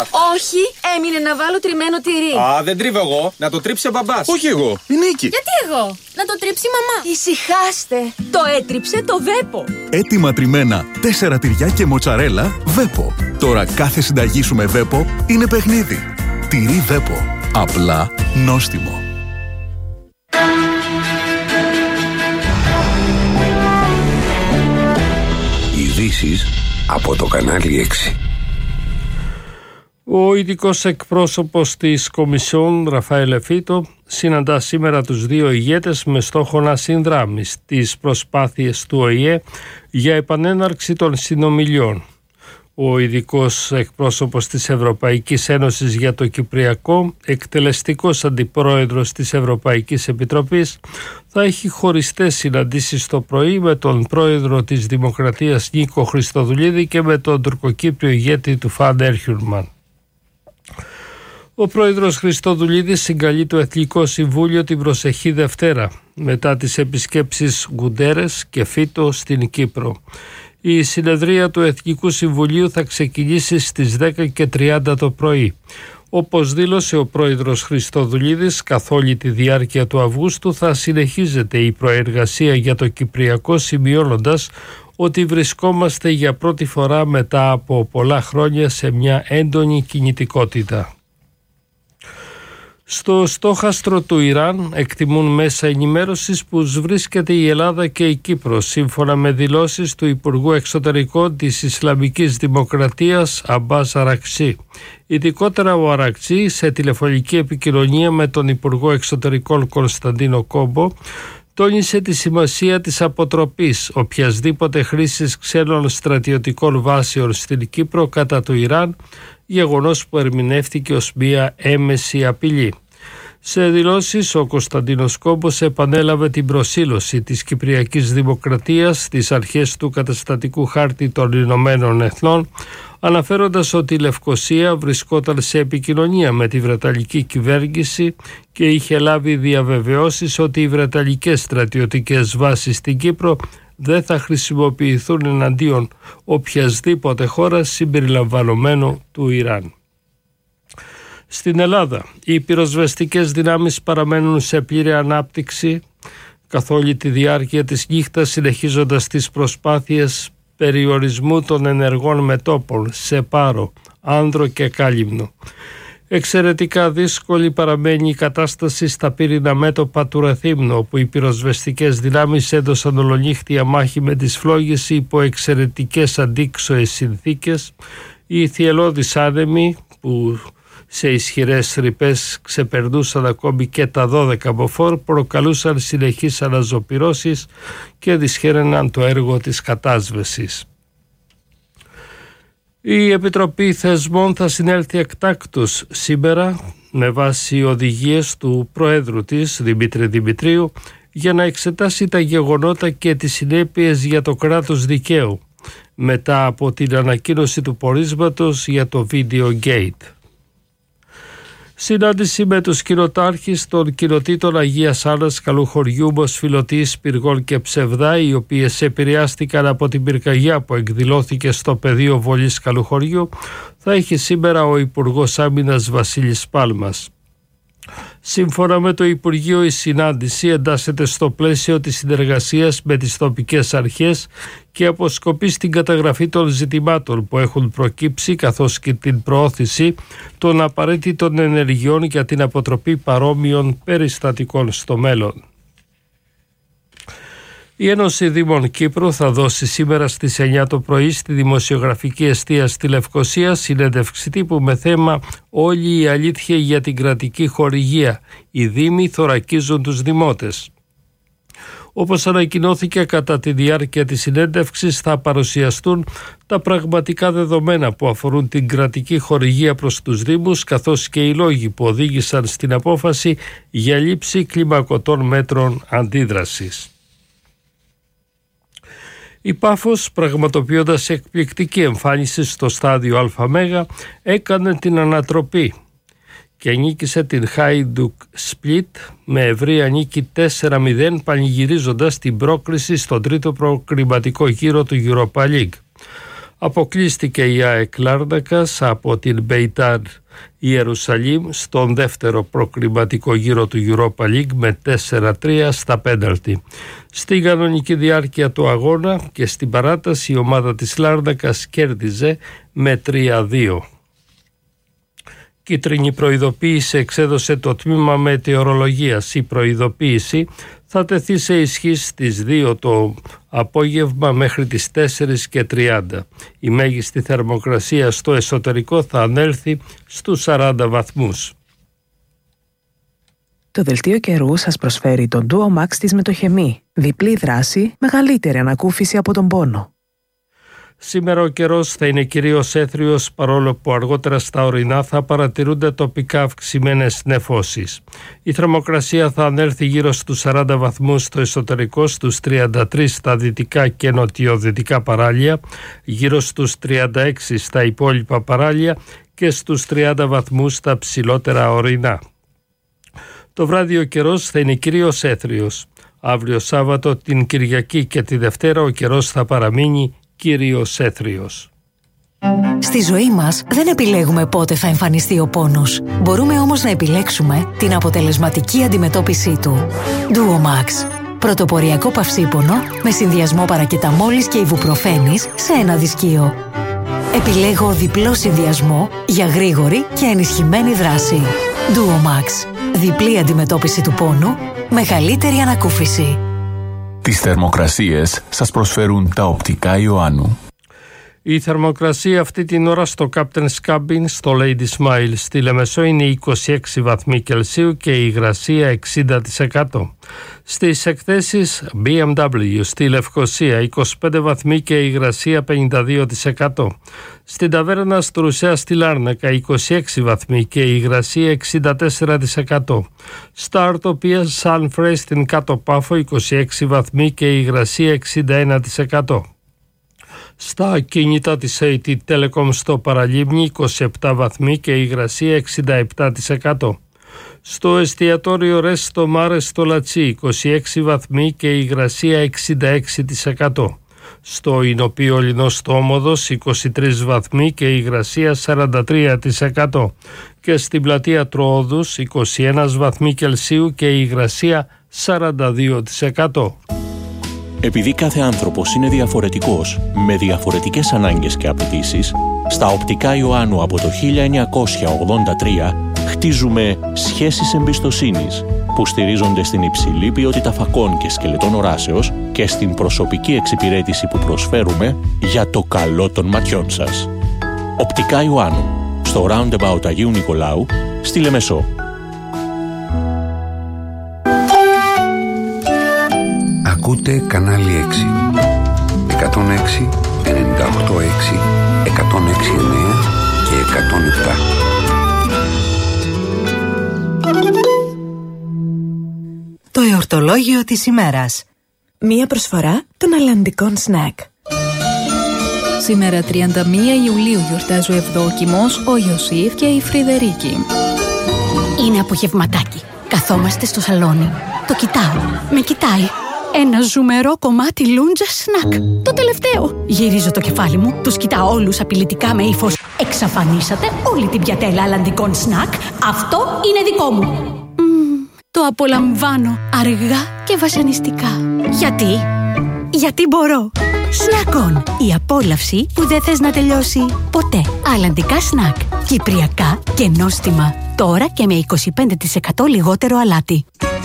Όχι, έμεινε να βάλω τριμμένο τυρί. Α, δεν τρίβω εγώ. Να το τρίψει ο μπαμπάς. Όχι εγώ, η Νίκη. Γιατί εγώ? Να το τρίψει η μαμά. Ησυχάστε. Το έτριψε το Βέπο. Έτοιμα τριμμένα 4 τυριά και μοτσαρέλα Βέπο. Τώρα κάθε συνταγή σου με Βέπο είναι παιχνίδι. Τυρί Βέπο. Απλά νόστιμο. Ειδήσεις από το κανάλι 6. Ο ειδικός εκπρόσωπος της Κομισιόν, Ραφαέλ Εφίτο, συναντά σήμερα τους δύο ηγέτες με στόχο να συνδράμει τις προσπάθειες του ΟΗΕ για επανέναρξη των συνομιλιών. Ο ειδικός εκπρόσωπος της Ευρωπαϊκής Ένωσης για το Κυπριακό, εκτελεστικός αντιπρόεδρος της Ευρωπαϊκής Επιτροπής, θα έχει χωριστές συναντήσεις το πρωί με τον πρόεδρο της Δημοκρατίας Νίκο Χριστοδουλίδη και με τον τουρκοκύπριο ηγέτη του Φαν Έρχιουρμαν. Ο πρόεδρος Χριστοδουλίδης συγκαλεί το Εθνικό Συμβούλιο την προσεχή Δευτέρα, μετά τις επισκέψεις Γκουντέρες και Φίτο στην Κύπρο. Η συνεδρία του Εθνικού Συμβουλίου θα ξεκινήσει στις 10:30 το πρωί. Όπως δήλωσε ο πρόεδρος Χριστοδουλίδης, καθ' όλη τη διάρκεια του Αυγούστου θα συνεχίζεται η προεργασία για το Κυπριακό, σημειώνοντας ότι βρισκόμαστε για πρώτη φορά μετά από πολλά χρόνια σε μια έντονη κινητικότητα. Στο στόχαστρο του Ιράν εκτιμούν μέσα ενημέρωσης που βρίσκεται η Ελλάδα και η Κύπρος, σύμφωνα με δηλώσεις του Υπουργού Εξωτερικών της Ισλαμικής Δημοκρατίας Αμπάς Αρακτσί. Ειδικότερα ο Αρακτσί, σε τηλεφωνική επικοινωνία με τον Υπουργό Εξωτερικών Κωνσταντίνο Κόμπο, τόνισε τη σημασία της αποτροπής οποιασδήποτε χρήσης ξένων στρατιωτικών βάσεων στην Κύπρο κατά του Ιράν, γεγονός που ερμηνεύτηκε ως μια έμεση απειλή. Σε δηλώσεις, ο Κωνσταντίνος Κόμπος επανέλαβε την προσήλωση της Κυπριακής Δημοκρατίας στις αρχές του καταστατικού χάρτη των Ηνωμένων Εθνών, αναφέροντας ότι η Λευκωσία βρισκόταν σε επικοινωνία με τη Βρετανική κυβέρνηση και είχε λάβει διαβεβαιώσεις ότι οι βρετανικές στρατιωτικές βάσεις στην Κύπρο δεν θα χρησιμοποιηθούν εναντίον οποιασδήποτε χώρας συμπεριλαμβανομένου του Ιράν. Στην Ελλάδα, οι πυροσβεστικές δυνάμεις παραμένουν σε πλήρη ανάπτυξη καθ' όλη τη διάρκεια της νύχτας, συνεχίζοντας τις προσπάθειες περιορισμού των ενεργών μετώπων σε Πάρο, Άνδρο και Κάλυμνο. Εξαιρετικά δύσκολη παραμένει η κατάσταση στα πύρινα μέτωπα του Ρεθύμνου, όπου οι πυροσβεστικές δυνάμεις έδωσαν ολονύχτια μάχη με τις φλόγες υπό εξαιρετικές αντίξωες συνθήκες. Οι θυελλώδεις άνεμοι που σε ισχυρές ρηπές ξεπερνούσαν ακόμη και τα 12 μποφόρ, προκαλούσαν συνεχείς αναζωπυρώσεις και δυσχέραιναν το έργο της κατάσβεσης. Η Επιτροπή Θεσμών θα συνέλθει εκτάκτως σήμερα με βάση οδηγίες του Προέδρου της, Δημήτρη Δημητρίου, για να εξετάσει τα γεγονότα και τις συνέπειες για το κράτος δικαίου μετά από την ανακοίνωση του πορίσματος για το Video Gate. Συνάντηση με τους κοινοτάρχες των κοινοτήτων Αγίας Άννας, Καλουχωριού, Μοσφυλωτής, Πυργών και Ψευδά, οι οποίες επηρεάστηκαν από την πυρκαγιά που εκδηλώθηκε στο πεδίο βολής Καλουχωριού, θα έχει σήμερα ο Υπουργός Άμυνας Βασίλης Πάλμας. Σύμφωνα με το Υπουργείο, η συνάντηση εντάσσεται στο πλαίσιο της συνεργασίας με τις τοπικές αρχές και αποσκοπεί στην καταγραφή των ζητημάτων που έχουν προκύψει, καθώς και την προώθηση των απαραίτητων ενεργειών για την αποτροπή παρόμοιων περιστατικών στο μέλλον. Η Ένωση Δήμων Κύπρου θα δώσει σήμερα στις 9 το πρωί στη δημοσιογραφική εστία στη Λευκωσία συνέντευξη τύπου με θέμα «Όλη η αλήθεια για την κρατική χορηγία. Οι Δήμοι θωρακίζουν τους δημότες». Όπως ανακοινώθηκε κατά τη διάρκεια της συνέντευξης, θα παρουσιαστούν τα πραγματικά δεδομένα που αφορούν την κρατική χορηγία προς τους Δήμους, καθώς και οι λόγοι που οδήγησαν στην απόφαση για λήψη κλιμακωτών μέτρων αντίδρασης. Η Πάφος, πραγματοποιώντας εκπληκτική εμφάνιση στο στάδιο ΑΜ, έκανε την ανατροπή και νίκησε την Χάιντουκ Σπλίτ με ευρεία νίκη 4-0, πανηγυρίζοντας την πρόκριση στον τρίτο προκριματικό γύρο του Europa League. Αποκλείστηκε η ΑΕΚ Λάρνακας από την Μπεϊτάρ Ιερουσαλήμ στον δεύτερο προκριματικό γύρο του Europa League με 4-3 στα πέναλτι. Στην κανονική διάρκεια του αγώνα και στην παράταση η ομάδα της Λάρνακας κέρδιζε με 3-2. Κίτρινη προειδοποίηση εξέδωσε το τμήμα μετεωρολογίας. Η προειδοποίηση θα τεθεί σε ισχύ στις 2 το απόγευμα μέχρι τις 4:30. Η μέγιστη θερμοκρασία στο εσωτερικό θα ανέλθει στους 40 βαθμούς. Το δελτίο καιρού σας προσφέρει τον Duo Max της Μετοχεμή. Διπλή δράση, μεγαλύτερη ανακούφιση από τον πόνο. Σήμερα ο καιρός θα είναι κυρίως έθριος, παρόλο που αργότερα στα ορεινά θα παρατηρούνται τοπικά αυξημένες νεφώσεις. Η θερμοκρασία θα ανέλθει γύρω στους 40 βαθμούς στο εσωτερικό, στους 33 στα δυτικά και νοτιοδυτικά παράλια, γύρω στους 36 στα υπόλοιπα παράλια και στους 30 βαθμούς στα ψηλότερα ορεινά. Το βράδυ ο καιρός θα είναι κυρίως έθριος. Αύριο Σάββατο, την Κυριακή και τη Δευτέρα ο καιρός θα παραμείνει κύριος έθριος. Στη ζωή μας δεν επιλέγουμε πότε θα εμφανιστεί ο πόνος. Μπορούμε όμως να επιλέξουμε την αποτελεσματική αντιμετώπιση του. Duo Max. Πρωτοποριακό παυσίπονο με συνδυασμό παρακεταμόλης και ιβουπροφένης σε ένα δισκείο. Επιλέγω διπλό συνδυασμό για γρήγορη και ενισχυμένη δράση. Duo Max. Διπλή αντιμετώπιση του πόνου, μεγαλύτερη ανακούφιση. Τις θερμοκρασίες σας προσφέρουν τα οπτικά Ιωάννου. Η θερμοκρασία αυτή την ώρα στο Captain's Cabin στο Lady Smile στη Λεμεσό είναι 26 βαθμοί Κελσίου και η υγρασία 60%. Στις εκθέσεις BMW στη Λευκοσία 25 βαθμοί και η υγρασία 52%. Στην ταβέρνα Στρουσέα στη Λάρνακα 26 βαθμοί και η υγρασία 64%. Στα Ορτοπία Σανφρέ στην Κάτω Πάφο 26 βαθμοί και η υγρασία 61%. Στα κινητά της AT Telecom στο Παραλίμνη 27 βαθμοί και η υγρασία 67%. Στο εστιατόριο Resto Mare στο Λατσί 26 βαθμοί και η υγρασία 66%. Στο Ινωπείο Λινός στο Όμοδος 23 βαθμοί και η υγρασία 43%. Και στην πλατεία Τροόδους 21 βαθμοί Κελσίου και η υγρασία 42%. Επειδή κάθε άνθρωπος είναι διαφορετικός, με διαφορετικές ανάγκες και απαιτήσεις, στα οπτικά Ιωάννου από το 1983 χτίζουμε σχέσεις εμπιστοσύνης που στηρίζονται στην υψηλή ποιότητα φακών και σκελετών οράσεως και στην προσωπική εξυπηρέτηση που προσφέρουμε για το καλό των ματιών σας. Οπτικά Ιωάννου, στο Roundabout Αγίου Νικολάου, στη Λεμεσό. Ακούτε κανάλι 6. 106, 98,6, 106,9 και 107. Το εορτολόγιο της ημέρας. Μία προσφορά των αλλαντικών σνακ. Σήμερα 31 Ιουλίου γιορτάζει ο Ευδόκιμος, ο Ιωσήφ και η Φρυδερίκη. Είναι απογευματάκι. Καθόμαστε στο σαλόνι. Το κοιτάω. Με κοιτάει. Ένα ζουμερό κομμάτι λούντζα σνακ. Το τελευταίο. Γυρίζω το κεφάλι μου, τους κοιτάω όλους απειλητικά με ύφος. Εξαφανίσατε όλη την πιατέλα αλλαντικών σνακ. Αυτό είναι δικό μου. Το απολαμβάνω αργά και βασανιστικά. Γιατί μπορώ. Σνακ-on. Η απόλαυση που δεν θες να τελειώσει ποτέ. Αλλαντικά σνακ. Κυπριακά και νόστιμα. Τώρα και με 25% λιγότερο αλάτι.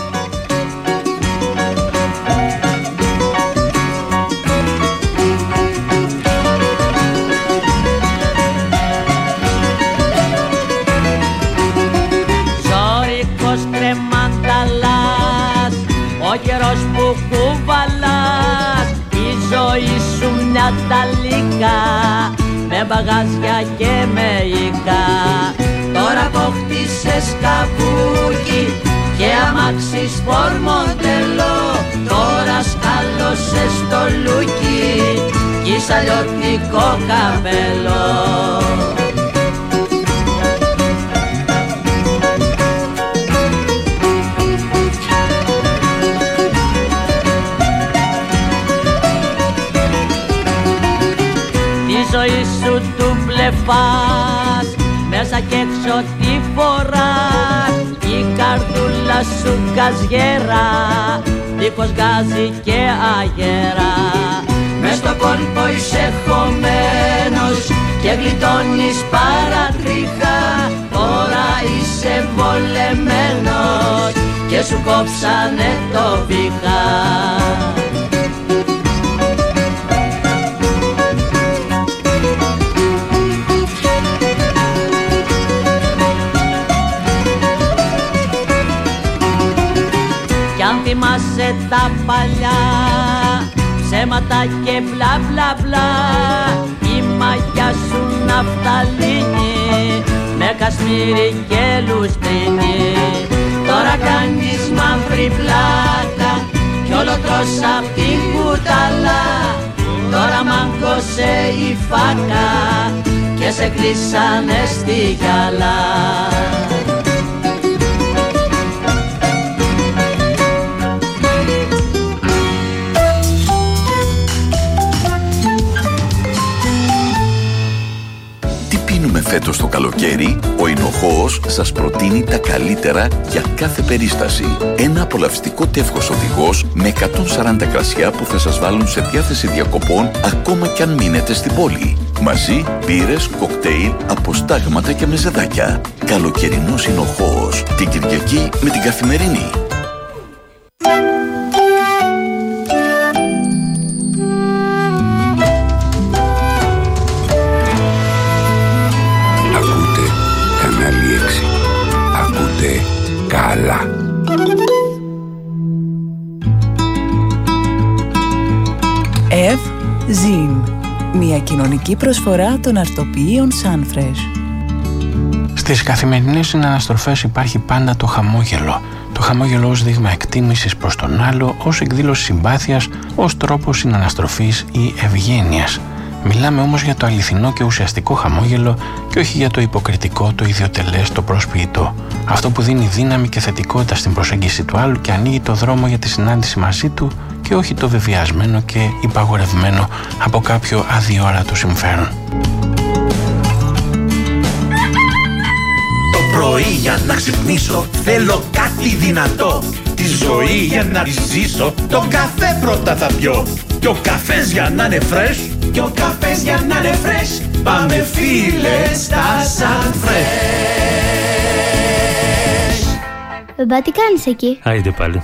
Ο καιρός που κουβαλάς, η ζωή σου μια ταλίκα, με μπαγάζια και με οικά. Τώρα αποκτήσες καβούκι και αμάξι σπορ μοντέλο. Τώρα σκάλωσες το λούκι κι σαλιωτικό καπέλο. Η ζωή με φας, μέσα κι έξω τη φοράς, η καρδούλα σου καζιέρα, δίχως γκάζι και αγέρα. Μες στο κόλπο είσαι χωμένος και γλιτώνεις παρατρίχα, τώρα είσαι βολεμένος και σου κόψανε το βήχα. Κι αν θυμάσαι τα παλιά ψέματα και μπλα μπλα μπλα, η μαγιά σου ναυταλίνη με κασμίρι και λουστρίνη. Τώρα κάνεις μαύρη πλάτα κι όλο τρως απ' την κουταλά. Τώρα μάγκωσε η φάκα και σε κλείσανε στη γυαλά. Φέτος το καλοκαίρι, ο Εινοχώος σας προτείνει τα καλύτερα για κάθε περίσταση. Ένα απολαυστικό τεύχος οδηγός με 140 κρασιά που θα σας βάλουν σε διάθεση διακοπών ακόμα κι αν μείνετε στην πόλη. Μαζί, μπύρες, κοκτέιλ, αποστάγματα και μεζεδάκια. Καλοκαιρινός Εινοχώος. Την Κυριακή με την Καθημερινή. Καλά. Ζιν. Μια κοινωνική προσφορά των αρτοποιείων Sunfresh. Στις καθημερινές συναναστροφές υπάρχει πάντα το χαμόγελο. Το χαμόγελο ως δείγμα εκτίμησης προς τον άλλο, ως εκδήλωση συμπάθειας, ως τρόπο συναναστροφής ή ευγένειας. Μιλάμε όμως για το αληθινό και ουσιαστικό χαμόγελο και όχι για το υποκριτικό, το ιδιοτελές, το προσποιητό. Αυτό που δίνει δύναμη και θετικότητα στην προσέγγιση του άλλου και ανοίγει το δρόμο για τη συνάντηση μαζί του και όχι το βεβαιασμένο και υπαγορευμένο από κάποιο αδιόρατο συμφέρον. Το πρωί για να ξυπνήσω θέλω κάτι δυνατό. Τη ζωή για να τη ζήσω τον καφέ πρώτα θα πιω. Και ο καφές για να είναι fresh, και ο καφές για να είναι fresh, πάμε φίλε στα Sunfresh. Μπαμπά, τι κάνεις εκεί? Άιντε πάλι.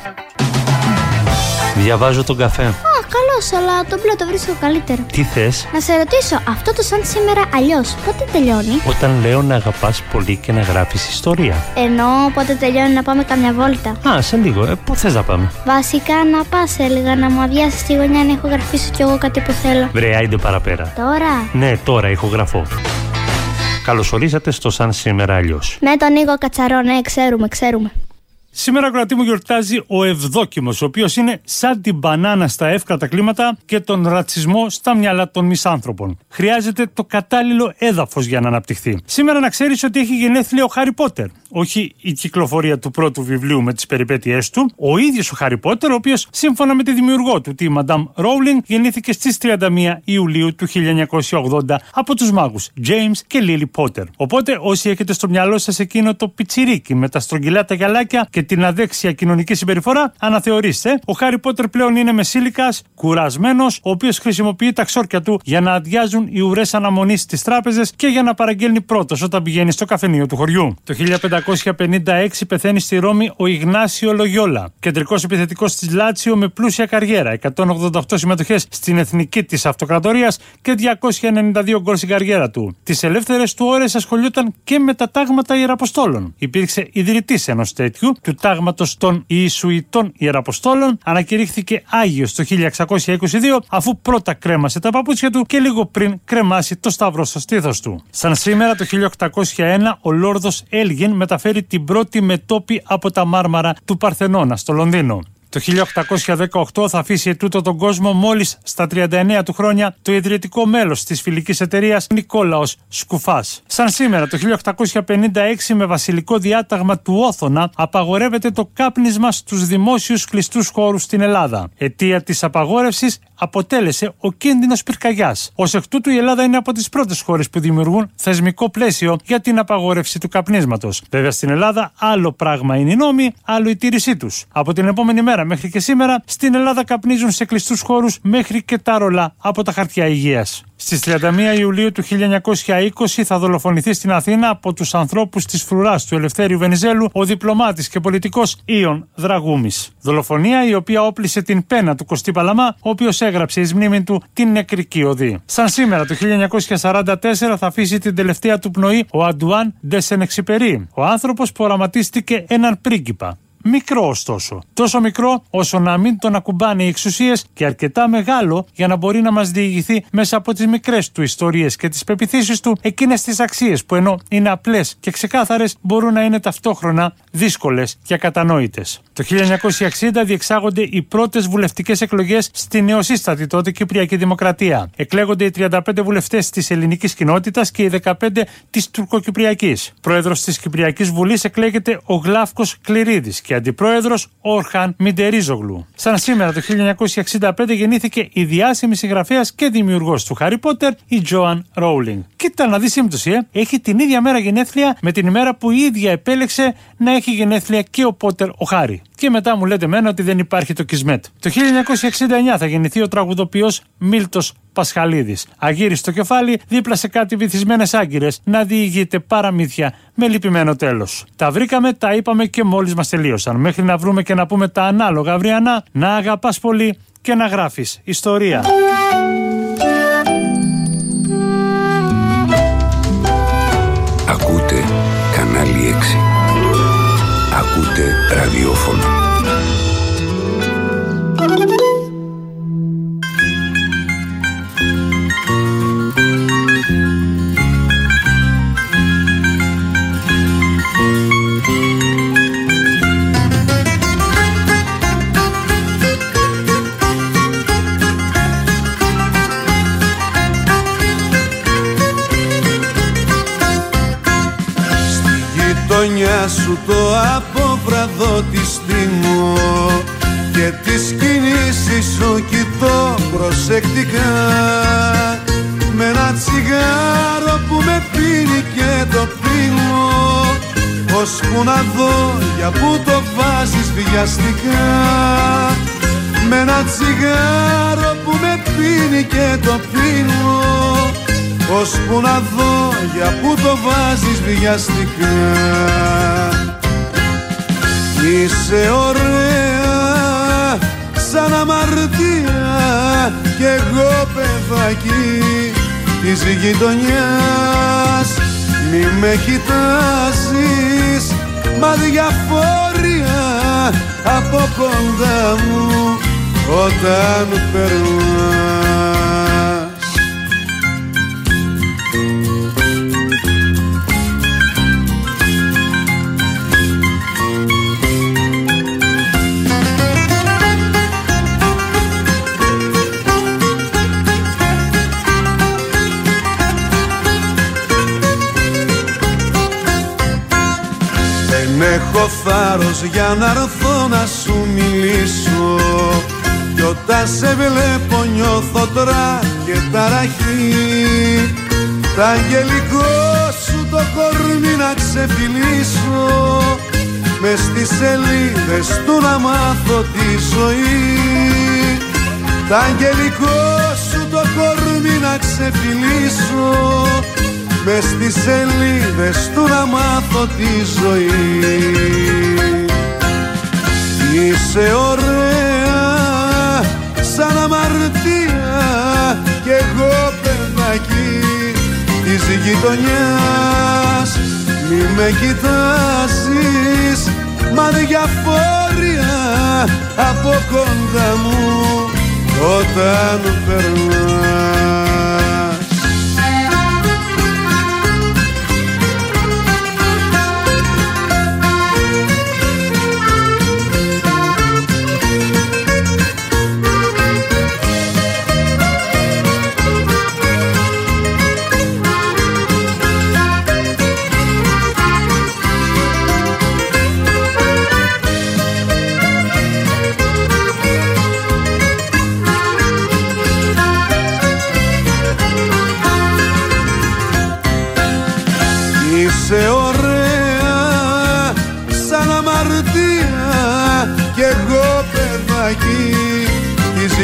Διαβάζω τον καφέ. Καλώς, αλλά το μπλε το βρίσκω καλύτερο. Τι θες? Να σε ρωτήσω, αυτό το σαν σήμερα αλλιώς, πότε τελειώνει? Όταν λέω να αγαπάς πολύ και να γράφεις ιστορία. Ενώ πότε τελειώνει να πάμε καμιά βόλτα? Σε λίγο. Πού θες να πάμε? Βασικά να πας, έλεγα, να μου αδειάσεις τη γωνιά να ηχογραφήσω κι εγώ κάτι που θέλω. Βρε, άιντε παραπέρα. Τώρα? Ναι, τώρα ηχογραφώ. Καλωσορίσατε στο Σαν Σήμερα Αλλιώς. Με τον Νίκο Κατσαρό, ναι, ξέρουμε. Σήμερα, κρατή μου, γιορτάζει ο Ευδόκιμος, ο οποίος είναι σαν την μπανάνα στα εύκρατα κλίματα και τον ρατσισμό στα μυαλά των μισάνθρωπων. Χρειάζεται το κατάλληλο έδαφος για να αναπτυχθεί. Σήμερα να ξέρεις ότι έχει γενέθλια ο Χάρι Πότερ. Όχι η κυκλοφορία του πρώτου βιβλίου με τις περιπέτειές του. Ο ίδιος ο Χάρι Πότερ, ο οποίος σύμφωνα με τη δημιουργό του, τη Μαντάμ Ρόουλινγκ, γεννήθηκε στις 31 Ιουλίου του 1980 από τους μάγους James και Lily Potter. Οπότε, όσοι έχετε στο μυαλό σας εκείνο το πιτσιρίκι με τα στρογγυλά τα γυαλάκια και την αδέξια κοινωνική συμπεριφορά, αναθεωρήστε. Ο Χάρι Πότερ πλέον είναι μεσήλικας, κουρασμένος, ο οποίος χρησιμοποιεί τα ξόρκια του για να αδειάζουν οι ουρές αναμονής στις τράπεζες και για να παραγγέλνει πρώτος όταν πηγαίνει στο καφενείο του χωριού. Το 1556 πεθαίνει στη Ρώμη ο Ιγνάσιο Λογιόλα, κεντρικός επιθετικός της Λάτσιο με πλούσια καριέρα, 188 συμμετοχές στην εθνική της αυτοκρατορίας και 292 γκολ στην καριέρα του. Τις ελεύθερες του ώρες ασχολιόταν και με τα τάγματα Ιεραποστόλων. Υπήρξε ιδρυτής ενός τέτοιου, του τάγματος των Ιησουητών Ιεραποστόλων, ανακηρύχθηκε Άγιος το 1622, αφού πρώτα κρέμασε τα παπούτσια του και λίγο πριν κρεμάσει το σταυρό στο στήθος του. Σαν σήμερα το 1801 ο Λόρδος Έλγιν μεταφέρει την πρώτη μετώπη από τα μάρμαρα του Παρθενώνα στο Λονδίνο. Το 1818 θα αφήσει ετούτο τον κόσμο μόλις στα 39 του χρόνια το ιδρυτικό μέλος της φιλικής εταιρείας Νικόλαος Σκουφάς. Σαν σήμερα το 1856 με βασιλικό διάταγμα του Όθωνα απαγορεύεται το κάπνισμα στους δημόσιους κλειστούς χώρους στην Ελλάδα. Αιτία της απαγόρευσης αποτέλεσε ο κίνδυνος πυρκαγιάς. Ως εκ τούτου, η Ελλάδα είναι από τις πρώτες χώρες που δημιουργούν θεσμικό πλαίσιο για την απαγόρευση του καπνίσματος. Βέβαια, στην Ελλάδα, άλλο πράγμα είναι οι νόμοι, άλλο η τήρησή τους. Από την επόμενη μέρα μέχρι και σήμερα, στην Ελλάδα καπνίζουν σε κλειστούς χώρους μέχρι και τα ρολά από τα χαρτιά υγείας. Στις 31 Ιουλίου του 1920 θα δολοφονηθεί στην Αθήνα από τους ανθρώπους της φρουράς του Ελευθέριου Βενιζέλου ο διπλωμάτης και πολιτικός Ιων Δραγούμης. Δολοφονία η οποία όπλησε την πένα του Κωστή Παλαμά, ο οποίος έγραψε εις μνήμη του την νεκρική οδή. Σαν σήμερα το 1944 θα αφήσει την τελευταία του πνοή ο Αντουάν ντε Σεν-Εξιπερί, ο άνθρωπος που οραματίστηκε έναν πρίγκιπα. Μικρό ωστόσο. Τόσο μικρό όσο να μην τον ακουμπάνε οι εξουσίες και αρκετά μεγάλο για να μπορεί να μας διηγηθεί μέσα από τις μικρές του ιστορίες και τις πεποιθήσεις του εκείνες τις αξίες που ενώ είναι απλές και ξεκάθαρες μπορούν να είναι ταυτόχρονα δύσκολες και ακατανόητες. Το 1960 διεξάγονται οι πρώτες βουλευτικές εκλογές στη νεοσύστατη τότε Κυπριακή Δημοκρατία. Εκλέγονται οι 35 βουλευτές της ελληνικής κοινότητας και οι 15 της τουρκοκυπριακής. Πρόεδρος της Κυπριακής Βουλής εκλέγεται ο Γλάφκος Κληρίδης και αντιπρόεδρος Όρχαν Μιντερίζογλου. Σαν σήμερα το 1965 γεννήθηκε η διάσημη συγγραφέας και δημιουργός του Χάρι Πότερ, η Τζόαν Ρόουλινγκ. Κοίτα να δει σύμπτωση, Έχει την ίδια μέρα γενέθλια με την ημέρα που η ίδια επέλεξε να έχει γενέθλια και ο Πότερ ο Χάρι. Και μετά μου λέτε μένα ότι δεν υπάρχει το Κισμέτ. Το 1969 θα γεννηθεί ο τραγουδοποιός Μίλτος Πασχαλίδης. Αγύριστο κεφάλι δίπλα σε κάτι βυθισμένες άγκυρες να διηγείται παραμύθια με λυπημένο τέλος. Τα βρήκαμε, τα είπαμε και μόλις μας τελείωσαν. Μέχρι να βρούμε και να πούμε τα ανάλογα αυριανά, να αγαπάς πολύ και να γράφεις ιστορία. Ακούτε κανάλι 6. Ακούτε ραδιόφωνο. Σου το αποβραδό τη στήμω και τις κινήσεις σου κοιτώ προσεκτικά, με ένα τσιγάρο που με πίνει και το πίνω, ώσπου να δω για που το βάζεις βιαστικά, με ένα τσιγάρο που με πίνει και το πίνω, ώσπου να δω για που το βάζεις βιαστικά. Είσαι ωραία σαν αμαρτία κι εγώ παιδάκι της γειτονιάς. Μη με κοιτάζεις μα διαφόρια από κοντά μου όταν περνάς. Έχω θάρρος για να έρθω να σου μιλήσω, κι όταν σε βλέπω νιώθω τώρα και ταραχή. Τ' αγγελικό σου το κορμί να ξεφυλίσω, μες στις σελίδες του να μάθω τη ζωή. Τ' αγγελικό σου το κορμί να ξεφυλίσω, μες στις σελίδες του να μάθω τη ζωή. Είσαι ωραία σαν αμαρτία κι εγώ παιδάκι της γειτονιάς. Μη με κοιτάζεις μα διαφόρια από κοντά μου όταν περνάς.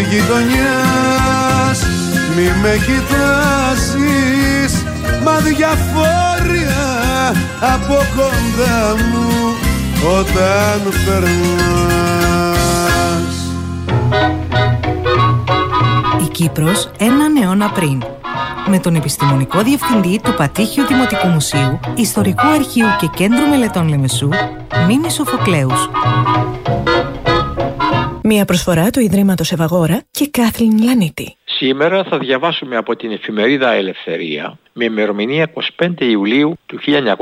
γειτονιάς. Μη με κοιτάζεις, μα διαφόρια από κοντά μου όταν περνάς. Η Κύπρος έναν αιώνα πριν. Με τον επιστημονικό διευθυντή του Πατήχιου Δημοτικού Μουσείου, Ιστορικού Αρχείου και Κέντρου Μελετών Λεμεσού, Μίμη Σοφοκλέους. Μια προσφορά του Ιδρύματος Ευαγόρα και Κάθλιν Λανίτη. Σήμερα θα διαβάσουμε από την εφημερίδα Ελευθερία με ημερομηνία 25 Ιουλίου του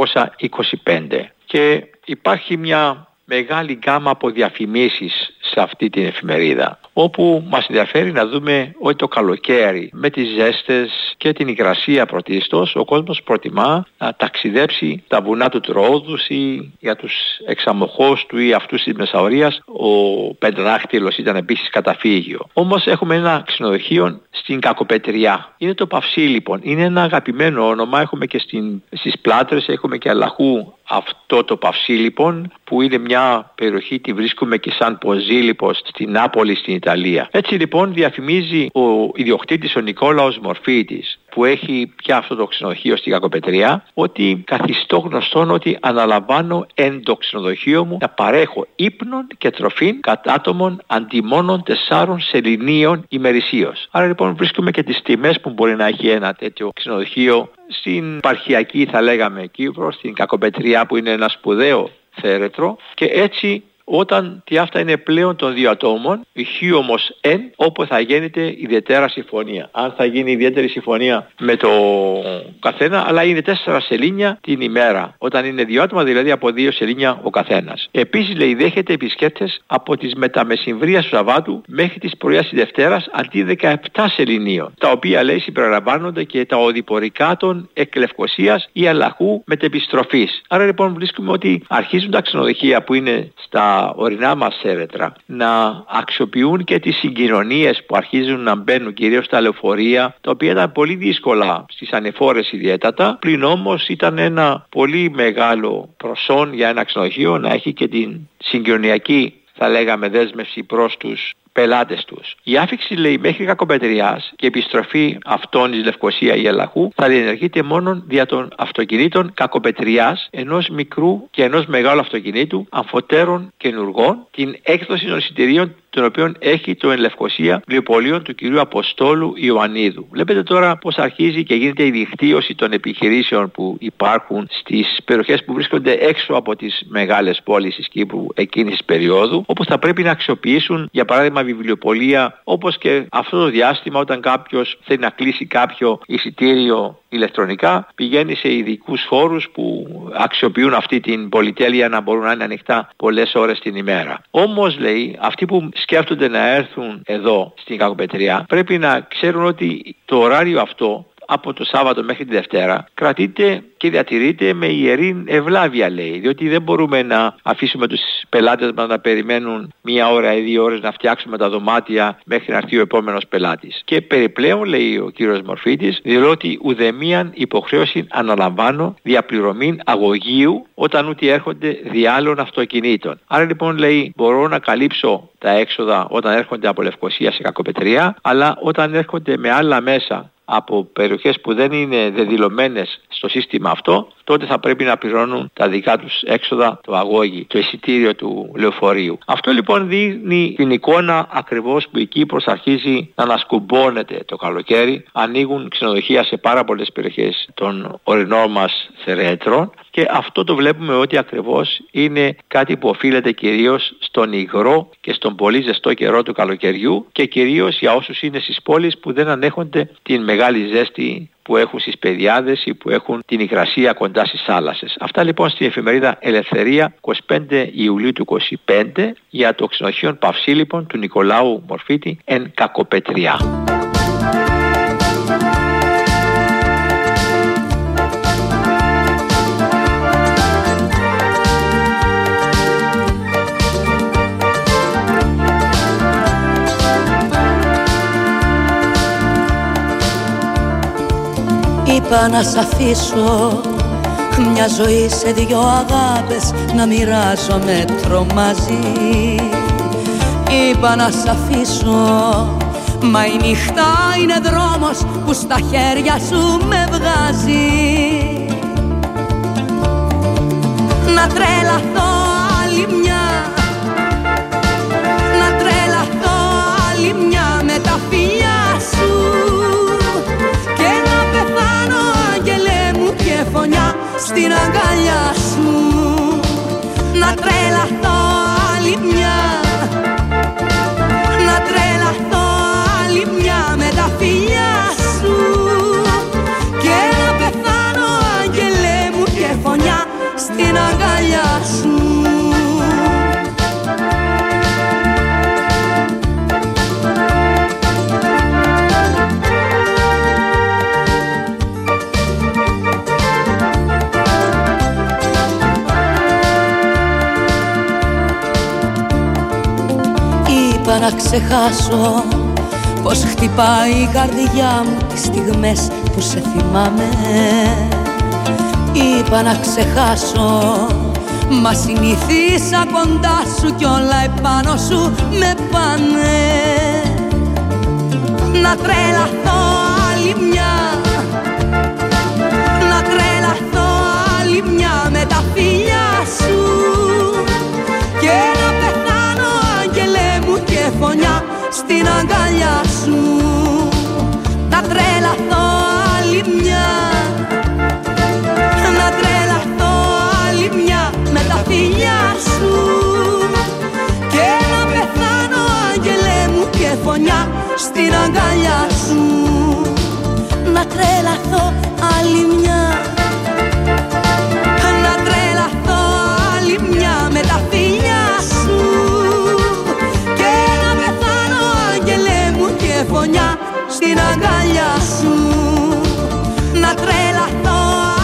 1925 και υπάρχει μια μεγάλη γκάμα από διαφημίσεις σε αυτή την εφημερίδα, όπου μας ενδιαφέρει να δούμε ότι το καλοκαίρι με τις ζέστες και την υγρασία πρωτίστως ο κόσμος προτιμά να ταξιδέψει τα βουνά του Τρόοδους ή για τους εξαμοχώς του ή αυτούς της Μεσαωρίας. Ο Πενταδάχτυλος ήταν επίσης καταφύγιο. Όμως έχουμε ένα ξενοδοχείο στην Κακοπετριά. Είναι το Παυσίλιππον. Είναι ένα αγαπημένο όνομα. Έχουμε και στις Πλάτρες, έχουμε και Αλλαχού αυτό το Παυσίλιππον, που είναι μια περιοχή, τη βρίσκουμε και σαν Ποζίλιππος στην Νάπολη στην Ιταλία. Έτσι λοιπόν διαφημίζει ο ιδιοκτήτης ο Νικόλαος Μορφίτης, που έχει πια αυτό το ξενοδοχείο στην Κακοπετριά, ότι καθιστώ γνωστόν ότι αναλαμβάνω εν το ξενοδοχείο μου να παρέχω ύπνον και τροφήν κατά άτομον αντιμόνων 4 σεληνίων ημερησίως. Άρα λοιπόν βρίσκουμε και τις τιμές που μπορεί να έχει ένα τέτοιο ξενοδοχείο στην επαρχιακή, θα λέγαμε, Κύπρο, στην Κακοπετριά, που είναι ένα σπουδαίο θέρετρο, και έτσι όταν τι αυτά είναι πλέον των 2 ατόμων, ισχύει όμως όπου θα γίνεται ιδιαίτερα συμφωνία. Αν θα γίνει ιδιαίτερη συμφωνία με το καθένα, αλλά είναι 4 σελήνια την ημέρα. Όταν είναι 2 άτομα, δηλαδή από 2 σελήνια ο καθένας. Επίσης, λέει, δέχεται επισκέπτες από τις μεταμεσημβρίας του Σαββάτου μέχρι τις πρωίας της Δευτέρας αντί 17 σεληνίων, τα οποία, λέει, συμπεριλαμβάνονται και τα οδηπορικά των εκ Λευκωσίας ή Αλλαχού μετεπιστροφής. Άρα λοιπόν βρίσκουμε ότι αρχίζουν τα ξενοδοχεία που είναι στα ορεινά μας έρετρα να αξιοποιούν και τις συγκοινωνίες που αρχίζουν να μπαίνουν κυρίως στα λεωφορεία, τα οποία ήταν πολύ δύσκολα στις ανεφόρες ιδιαίτατα, πλην όμως ήταν ένα πολύ μεγάλο προσόν για ένα ξενοδοχείο να έχει και την συγκοινωνιακή, θα λέγαμε, δέσμευση προς τους πελάτες τους. Η άφιξη, λέει, μέχρι Κακοπετριάς και επιστροφή αυτών της Λευκωσία ή Αλλαχού θα διενεργείται μόνο δια των αυτοκινήτων Κακοπετριάς, ενός μικρού και ενός μεγάλου αυτοκινήτου, αμφωτέρων καινουργών, την έκδοση των εισιτηρίων των οποίων έχει το εν Λευκωσία βιβλιοπωλείων του κυρίου Αποστόλου Ιωαννίδου. Βλέπετε τώρα πώς αρχίζει και γίνεται η δικτύωση των επιχειρήσεων που υπάρχουν στις περιοχές που βρίσκονται έξω από τις μεγάλες πόλεις της Κύπρου εκείνης της περίοδου, όπου θα πρέπει να αξιοποιήσουν, για παράδειγμα, βιβλιοπωλεία, όπως και αυτό το διάστημα όταν κάποιος θέλει να κλείσει κάποιο εισιτήριο ηλεκτρονικά, πηγαίνει σε ειδικούς χώρους που αξιοποιούν αυτή την πολυτέλεια να μπορούν να είναι ανοιχτά πολλές ώρες την ημέρα. Όμως, λέει, αυτοί που σκέφτονται να έρθουν εδώ στην Κακοπετριά πρέπει να ξέρουν ότι το ωράριο αυτό από το Σάββατο μέχρι τη Δευτέρα κρατείται και διατηρείται με ιερή ευλάβεια, λέει, διότι δεν μπορούμε να αφήσουμε τους πελάτες μας να περιμένουν 1 ώρα ή 2 ώρες να φτιάξουμε τα δωμάτια μέχρι να έρθει ο επόμενος πελάτης. Και περιπλέον, λέει ο κύριος Μορφίτης, διότι ουδεμίαν υποχρέωση αναλαμβάνω διαπληρωμήν αγωγείου όταν ούτε έρχονται δι' άλλων αυτοκινήτων. Άρα λοιπόν, λέει, μπορώ να καλύψω τα έξοδα όταν έρχονται από Λευκωσία σε Κακοπετριά, αλλά όταν έρχονται με άλλα μέσα από περιοχές που δεν είναι δεδηλωμένες στο σύστημα αυτό, τότε θα πρέπει να πληρώνουν τα δικά τους έξοδα, το αγώγι, το εισιτήριο του λεωφορείου. Αυτό λοιπόν δείχνει την εικόνα ακριβώς που η Κύπρος αρχίζει να ανασκουμπώνεται το καλοκαίρι. Ανοίγουν ξενοδοχεία σε πάρα πολλές περιοχές των ορεινών μας θερέτρων και αυτό το βλέπουμε ότι ακριβώς είναι κάτι που οφείλεται κυρίως στον υγρό και στον πολύ ζεστό καιρό του καλοκαιριού και κυρίως για όσους είναι στις πόλεις που δεν ανέχονται την μεγάλη ζέστη που έχουν στις πεδιάδες ή που έχουν την υγρασία κοντά στις θάλασσες. Αυτά λοιπόν στην εφημερίδα Ελευθερία 25 Ιουλίου του 25 για το ξενοδοχείο Παυσίλιππον του Νικολάου Μορφίτη εν Κακοπετριά. Είπα να σ' αφήσω μια ζωή σε 2 αγάπες να μοιράζω μέτρο μαζί. Είπα να σ' αφήσω μα η νύχτα είναι δρόμος που στα χέρια σου με βγάζει. Να τρελαθώ άλλη μια, να τρελαθώ άλλη μια με τα φιλιά σου και να πεθάνω άγγελε μου και φωνιά στην αγκαλιά σου. Να τρελαθώ άλλη μια, να τρελαθώ άλλη μια με τα φιλιά σου και να πεθάνω άγγελε μου και φωνιά στην αγκαλιά σου. Είπα να ξεχάσω πως χτυπάει η καρδιά μου τις στιγμές που σε θυμάμαι. Είπα να ξεχάσω, μα συνηθίσα κοντά σου κι όλα επάνω σου με πάνε. Να τρελαθώ άλλη μια, να τρελαθώ άλλη μια με τα φιλιά σου και να πεθάνω άγγελε μου και φωνιά στην αγκαλιά σου. Να τρελαθώ άλλη μια, να τρελαθώ άλλη μια με τα φιλιά σου και να πεθάνω άγγελε μου και φωνιά στην αγκαλιά σου. Να τρελαθώ άλλη μια, να τρελαθώ άλλη μια με τα φιλιά σου και να πεθάνω άγγελε μου και φωνιά στην αγκαλιά σου. Να τρελαθώ.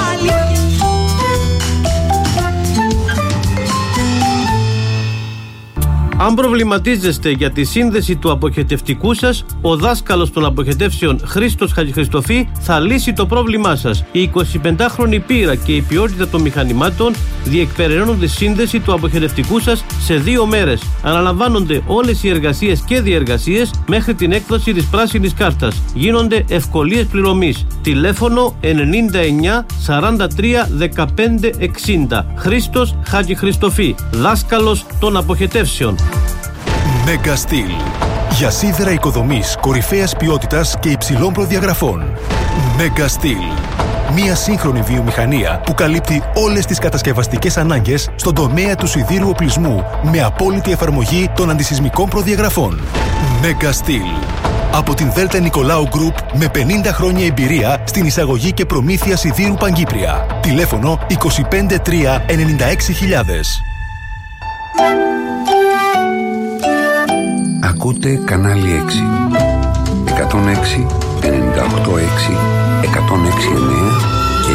Αν προβληματίζεστε για τη σύνδεση του αποχετευτικού σας, ο δάσκαλος των αποχετεύσεων Χρήστος Χατζηχριστοφή θα λύσει το πρόβλημά σας. Η 25χρονη πείρα και η ποιότητα των μηχανημάτων διεκπεραιώνουν τη σύνδεση του αποχετευτικού σας σε 2 μέρες. Αναλαμβάνονται όλες οι εργασίες και διεργασίες μέχρι την έκδοση της πράσινης κάρτας. Γίνονται ευκολίες πληρωμής. Τηλέφωνο 99 43 15 60. Χρήστος Χατζηχριστοφή, δάσκαλος των αποχετεύσεων. Mega Steel. Για σίδερα οικοδομής κορυφαίας ποιότητας και υψηλών προδιαγραφών. Mega Steel. Μια σύγχρονη βιομηχανία που καλύπτει όλες τις κατασκευαστικές ανάγκες στον τομέα του σιδήρου οπλισμού με απόλυτη εφαρμογή των αντισυσμικών προδιαγραφών. Mega Steel. Από την Δέλτα Νικολάου Group με 50 χρόνια εμπειρία στην εισαγωγή και προμήθεια σιδήρου Παγκύπρια. Τηλέφωνο 25 3 96 000. Ακούτε κανάλι 6. 106, 98,6, 106,9 και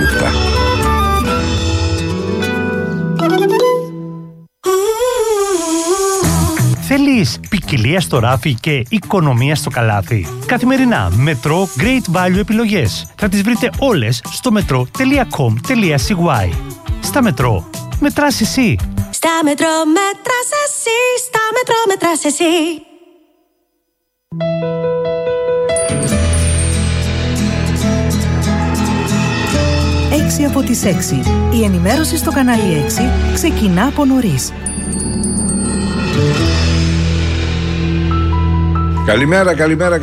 107. Θέλεις ποικιλία στο ράφι και οικονομία στο καλάθι? Καθημερινά Μετρό Great Value επιλογές. Θα τις βρείτε όλες στο metro.com.cy. Στα Μετρό, μετράς εσύ. Στα Μετρό μετράς εσύ. Στα Μετρό μετράς εσύ. 6 από τις 6. Η ενημέρωση στο κανάλι 6 ξεκινά από νωρίς. Καλημέρα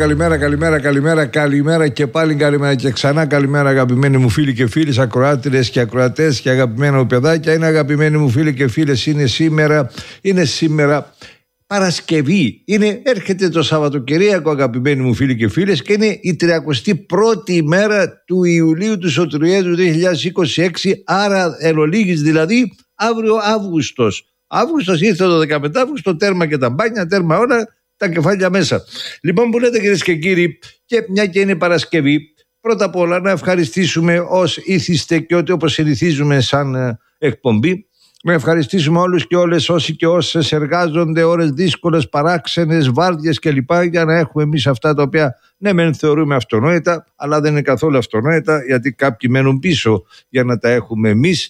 και πάλι καλημέρα και ξανά καλημέρα, αγαπημένοι μου φίλοι και φίλες, ακροάτριες και ακροατές και αγαπημένα μου παιδάκια. Είναι αγαπημένοι μου φίλοι και φίλες, είναι σήμερα Παρασκευή. Έρχεται το Σαββατοκυριακό, αγαπημένοι μου φίλοι και φίλες, και είναι η 31η ημέρα του Ιουλίου του Σωτηριέδου 2026, άρα εν ολίγης δηλαδή αύριο Αύγουστος. Αύγουστος ήρθε το 15 Αύγουστο, τέρμα και τα μπάνια, τέρμα όλα, τα κεφάλια μέσα. Λοιπόν, που λέτε κυρίες και κύριοι, και μια και είναι Παρασκευή, πρώτα απ' όλα να ευχαριστήσουμε ως ήθιστε και ότι όπως συνηθίζουμε σαν εκπομπή, να ευχαριστήσουμε όλους και όλες όσοι και όσες εργάζονται ώρες δύσκολες, παράξενες, βάρδιες κλπ. Για να έχουμε εμείς αυτά τα οποία ναι μεν θεωρούμε αυτονόητα, αλλά δεν είναι καθόλου αυτονόητα, γιατί κάποιοι μένουν πίσω για να τα έχουμε εμείς.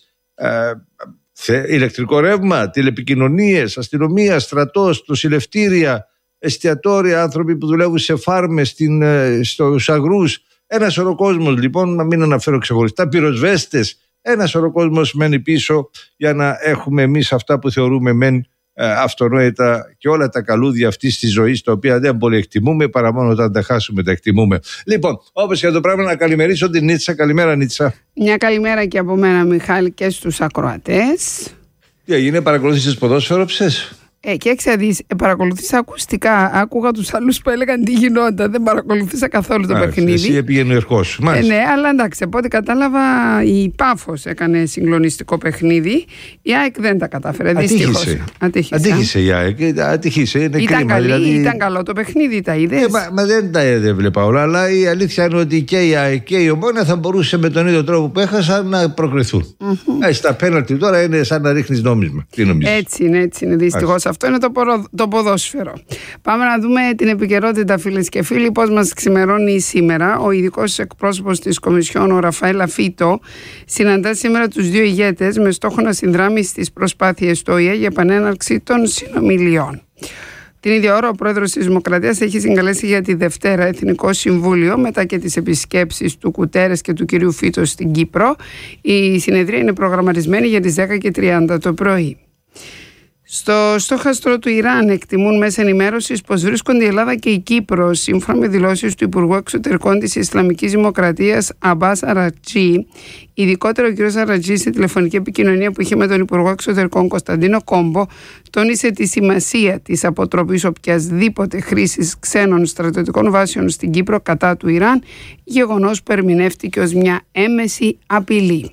Ηλεκτρικό ρεύμα, τηλεπικοινωνίες, αστυνομία, στρατός, νοσηλευτήρια, εστιατόρια, άνθρωποι που δουλεύουν σε φάρμες, στους αγρούς. Ένα σωρό κόσμος λοιπόν, να μην αναφέρω ξεχωριστά, πυροσβέστες. Ένα σωρό κόσμος μένει πίσω για να έχουμε εμείς αυτά που θεωρούμε μεν αυτονόητα και όλα τα καλούδια αυτής της ζωής, τα οποία δεν πολύ εκτιμούμε, παρά μόνο όταν τα χάσουμε τα εκτιμούμε. Λοιπόν, όπως για το πράγμα, να καλημερίσω την Νίτσα. Καλημέρα, Νίτσα. Μια καλημέρα και από μένα, Μιχάλη, και στους ακροατές. Τι έγινε, παρακολούθησες ποδόσφαιρο, ψες? Και εξαδείς, παρακολουθήσα ακουστικά. Άκουγα τους άλλους που έλεγαν τι γινόταν. Δεν παρακολουθήσα καθόλου το παιχνίδι. Εσύ επήγαινε ερχός. Ναι, αλλά εντάξει, από ό,τι κατάλαβα, η Πάφος έκανε συγκλονιστικό παιχνίδι. Η ΑΕΚ δεν τα κατάφερε. Δυστυχώς. Ατύχησε η ΑΕΚ. Ατύχησε. Είναι ήταν κρίμα. Καλή, δηλαδή... Ήταν καλό το παιχνίδι, τα είδες? Μα δεν τα έβλεπα όλα. Αλλά η αλήθεια είναι ότι και η ΑΕΚ και η Ομόνοια θα μπορούσε με τον ίδιο τρόπο που έχασαν να προκριθούν. Στα πέναλτι τώρα είναι σαν να ρίχνεις νόμισμα. Τι νομίζεις? Έτσι είναι. Δυστυχώς. Αυτό είναι το ποδόσφαιρο. Πάμε να δούμε την επικαιρότητα, φίλες και φίλοι, πώς μας ξημερώνει σήμερα. Ο ειδικός εκπρόσωπος της Κομισιόν, ο Ραφαέλ Αφίτο, συναντά σήμερα τους δύο ηγέτες με στόχο να συνδράμει στις προσπάθειες του ΟΗΕ για επανέναρξη των συνομιλιών. Την ίδια ώρα, ο πρόεδρος της Δημοκρατίας έχει συγκαλέσει για τη Δευτέρα Εθνικό Συμβούλιο, μετά και τις επισκέψεις του Κουτέρες και του κυρίου Φίτο στην Κύπρο. Η συνεδρία είναι προγραμματισμένη για τις 10:30 το πρωί. Στο στόχαστρο του Ιράν εκτιμούν μέσα ενημέρωσης πως βρίσκονται η Ελλάδα και η Κύπρος, σύμφωνα με δηλώσεις του Υπουργού Εξωτερικών της Ισλαμικής Δημοκρατίας Αμπάς Αρατζή. Ειδικότερα, ο κ. Αρατζή, σε τηλεφωνική επικοινωνία που είχε με τον Υπουργό Εξωτερικών Κωνσταντίνο Κόμπο, τόνισε τη σημασία της αποτροπής οποιασδήποτε χρήσης ξένων στρατιωτικών βάσεων στην Κύπρο κατά του Ιράν, γεγονός που ερμηνεύτηκε ως μια έμεση απειλή.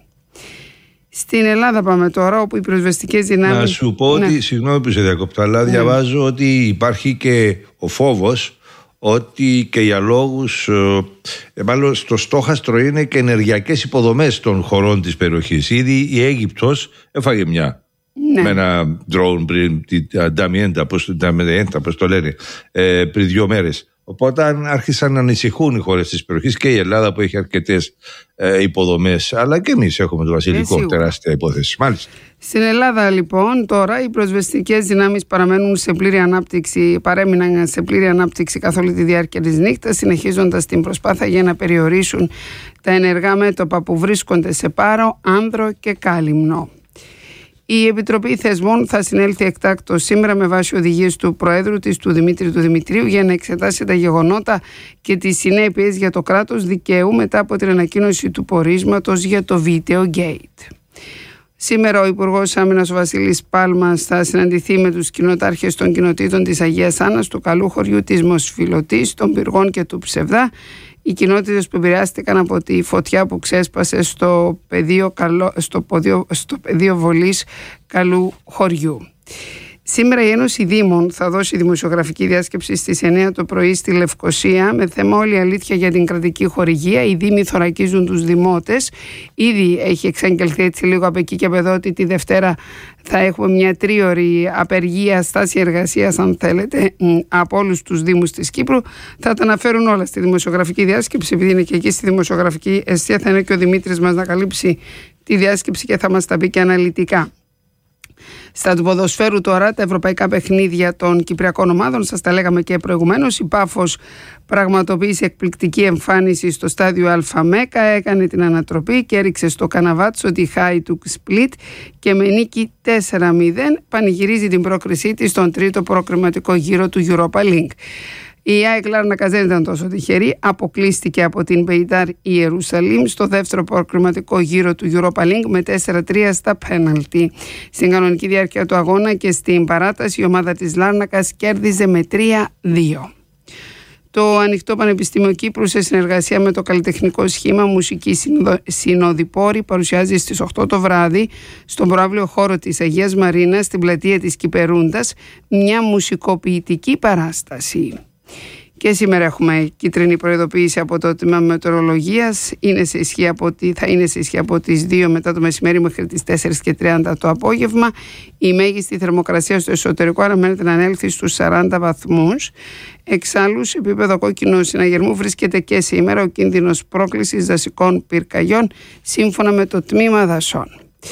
Στην Ελλάδα πάμε τώρα, όπου οι πυροσβεστικές δυνάμεις... Να σου πω ότι, συγγνώμη που σε διακόπτω, αλλά διαβάζω ότι υπάρχει και ο φόβος ότι και για λόγους, μάλλον στο στόχαστρο είναι και ενεργειακές υποδομές των χωρών της περιοχής. Ήδη η Αίγυπτος έφαγε μια με ένα drone πριν, την Νταμιέντα, πώς το λένε, πριν 2 μέρες. Οπότε άρχισαν να ανησυχούν οι χώρες της περιοχής και η Ελλάδα που έχει αρκετές υποδομές, αλλά και εμείς έχουμε το βασιλικό, τεράστια υπόθεση. Μάλιστα. Στην Ελλάδα λοιπόν τώρα οι πυροσβεστικές δυνάμεις παραμένουν σε πλήρη ανάπτυξη, παρέμειναν σε πλήρη ανάπτυξη καθ' όλη τη διάρκεια της νύχτας, συνεχίζοντας την προσπάθεια για να περιορίσουν τα ενεργά μέτωπα που βρίσκονται σε Πάρο, Άνδρο και Κάλυμνο. Η Επιτροπή Θεσμών θα συνέλθει εκτάκτως σήμερα με βάση οδηγίες του Προέδρου της, του Δημήτρη του Δημητρίου, για να εξετάσει τα γεγονότα και τις συνέπειες για το κράτος δικαίου μετά από την ανακοίνωση του πορίσματος για το Βίντεο Γκέιτ. Σήμερα ο Υπουργός Άμυνας ο Βασίλης Πάλμας θα συναντηθεί με τους κοινοτάρχες των κοινοτήτων της Αγίας Άννας, του Καλού Χωριού, της Μοσφυλωτής, των Πυργών και του Ψευδά, οι κοινότητες που επηρεάστηκαν από τη φωτιά που ξέσπασε στο πεδίο βολής Καλού Χωριού. Σήμερα η Ένωση Δήμων θα δώσει δημοσιογραφική διάσκεψη στις 9 το πρωί στη Λευκοσία με θέμα όλη η αλήθεια για την κρατική χορηγία. Οι Δήμοι θωρακίζουν τους δημότες. Ήδη έχει εξαγγελθεί έτσι λίγο από εκεί και από εδώ ότι τη Δευτέρα θα έχουμε μια 3ωρη απεργία, στάση εργασίας αν θέλετε, από όλους τους Δήμους της Κύπρου. Θα τα αναφέρουν όλα στη δημοσιογραφική διάσκεψη, επειδή είναι και εκεί στη δημοσιογραφική εστία. Θα είναι και ο Δημήτρης μας να καλύψει τη διάσκεψη και θα μας τα πει και αναλυτικά. Στα του ποδοσφαίρου τώρα, τα ευρωπαϊκά παιχνίδια των κυπριακών ομάδων, σας τα λέγαμε και προηγουμένως. Η Πάφος πραγματοποίησε εκπληκτική εμφάνιση στο στάδιο Αλφαμέκα, έκανε την ανατροπή και έριξε στο Καναβάτσο τη Χάιτουκ Σπλίτ και με νίκη 4-0 πανηγυρίζει την πρόκρισή της στον τρίτο προκριματικό γύρο του Europa League. Η ΑΕΚ Λάρνακας δεν ήταν τόσο τυχερή, αποκλείστηκε από την Μπεϊτάρ Ιερουσαλήμ στο δεύτερο προκριματικό γύρο του Europa League με 4-3 στα πέναλτι. Στην κανονική διάρκεια του αγώνα και στην παράταση η ομάδα της Λάρνακας κέρδιζε με 3-2. Το Ανοιχτό Πανεπιστήμιο Κύπρου, σε συνεργασία με το Καλλιτεχνικό Σχήμα Μουσική Συνοδοιπόρη, παρουσιάζει στις 8 το βράδυ στον προαύλιο χώρο της Αγίας Μαρίνας, στην πλατεία της Κυπερούντας, μια μουσικοποιητική παράσταση. Και σήμερα έχουμε κίτρινη προειδοποίηση από το Τμήμα Μετεωρολογίας. Θα είναι σε ισχύ από τις 2 μετά το μεσημέρι μέχρι τις 4:30 το απόγευμα. Η μέγιστη θερμοκρασία στο εσωτερικό αναμένεται να ανέλθει στους 40 βαθμούς. Εξάλλου, σε επίπεδο κόκκινου συναγερμού βρίσκεται και σήμερα ο κίνδυνος πρόκλησης δασικών πυρκαγιών, σύμφωνα με το Τμήμα Δασών.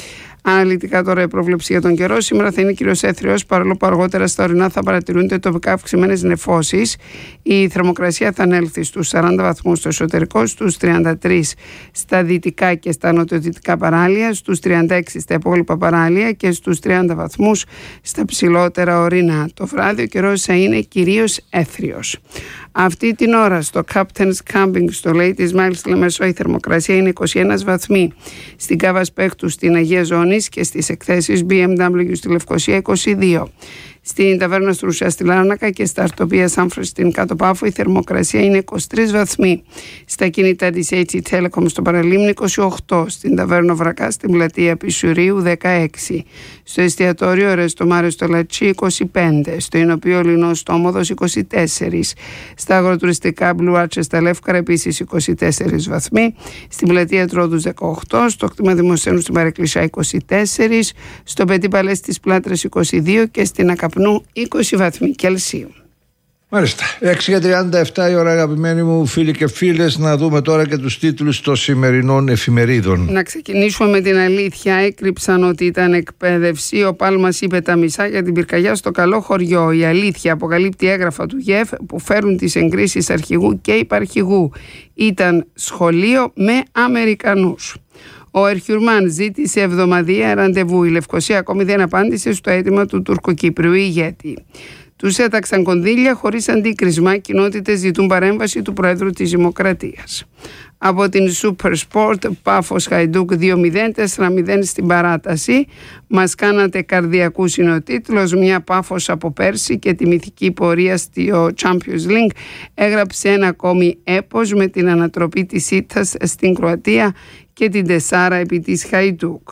Αναλυτικά τώρα η πρόβλεψη για τον καιρό. Σήμερα θα είναι κυρίως έθριος, παρόλο που αργότερα στα ορεινά θα παρατηρούνται τοπικά αυξημένες νεφώσεις. Η θερμοκρασία θα ανέλθει στους 40 βαθμούς στο εσωτερικό, στους 33 στα δυτικά και στα νοτιοδυτικά παράλια, στους 36 στα υπόλοιπα παράλια και στους 30 βαθμούς στα ψηλότερα ορεινά. Το βράδυ ο καιρός θα είναι κυρίως έθριος. Αυτή την ώρα στο Captain's Camping στο Λέει της Μάλης Λεμεσό η θερμοκρασία είναι 21 βαθμοί. Στην Κάβα Σπέκτου στην Αγία Ζώνης και στις εκθέσεις BMW στη Λευκοσία 22. Στην Ταβέρνα Στρούσια στη Λάρνακα και στα Αρτοπία Σάμφρος στην Κάτω Πάφο η θερμοκρασία είναι 23 βαθμοί. Στα κινητά της HE Telecom στο Παραλίμνη 28. Στην Ταβέρνα Βρακά στην Πλατεία Πισουρίου 16. Στο εστιατόριο Ρεστομάριο στο Λατσί 25. Στο Ινωπείο Λινό στο Όμοδος 24. Στα αγροτουριστικά Μπλουάτσε στα Λεύκαρα επίσης 24 βαθμοί. Στην Πλατεία Τρόδους 18. Στο κτήμα Δημοσθένου στην Παρεκκλησιά 24. Στο Πετί Παλές της Πλάτρες 22 και στην Ακαπνού 20 βαθμοί Κελσίου. Μάλιστα. 6:37 η ώρα, αγαπημένοι μου φίλοι και φίλες, να δούμε τώρα και τους τίτλους των σημερινών εφημερίδων. Να ξεκινήσουμε με την αλήθεια. Έκρυψαν ότι ήταν εκπαίδευση. Ο Πάλμας είπε τα μισά για την πυρκαγιά στο Καλό Χωριό. Η αλήθεια αποκαλύπτει έγγραφα του ΓΕΦ που φέρουν τις εγκρίσεις αρχηγού και υπαρχηγού. Ήταν σχολείο με Αμερικανούς. Ο Ερχιουρμάν ζήτησε εβδομαδιαία ραντεβού. Η Λευκοσία ακόμη δεν απάντησε στο αίτημα του Τουρκοκυπρίου ηγέτη. Τους έταξαν κονδύλια χωρίς αντίκρισμα. Κοινότητες ζητούν παρέμβαση του Πρόεδρου της Δημοκρατίας. Από την Super Sport, Πάφος Χαϊντούκ 2-0, 4-0 στην παράταση. Μας κάνατε καρδιακούς είναι ο τίτλος. Μια Πάφος από πέρσι και τη μυθική πορεία στο Champions League έγραψε ένα ακόμη έπος με την ανατροπή της ήττας στην Κροατία και την 4 επί της Χαϊντούκ.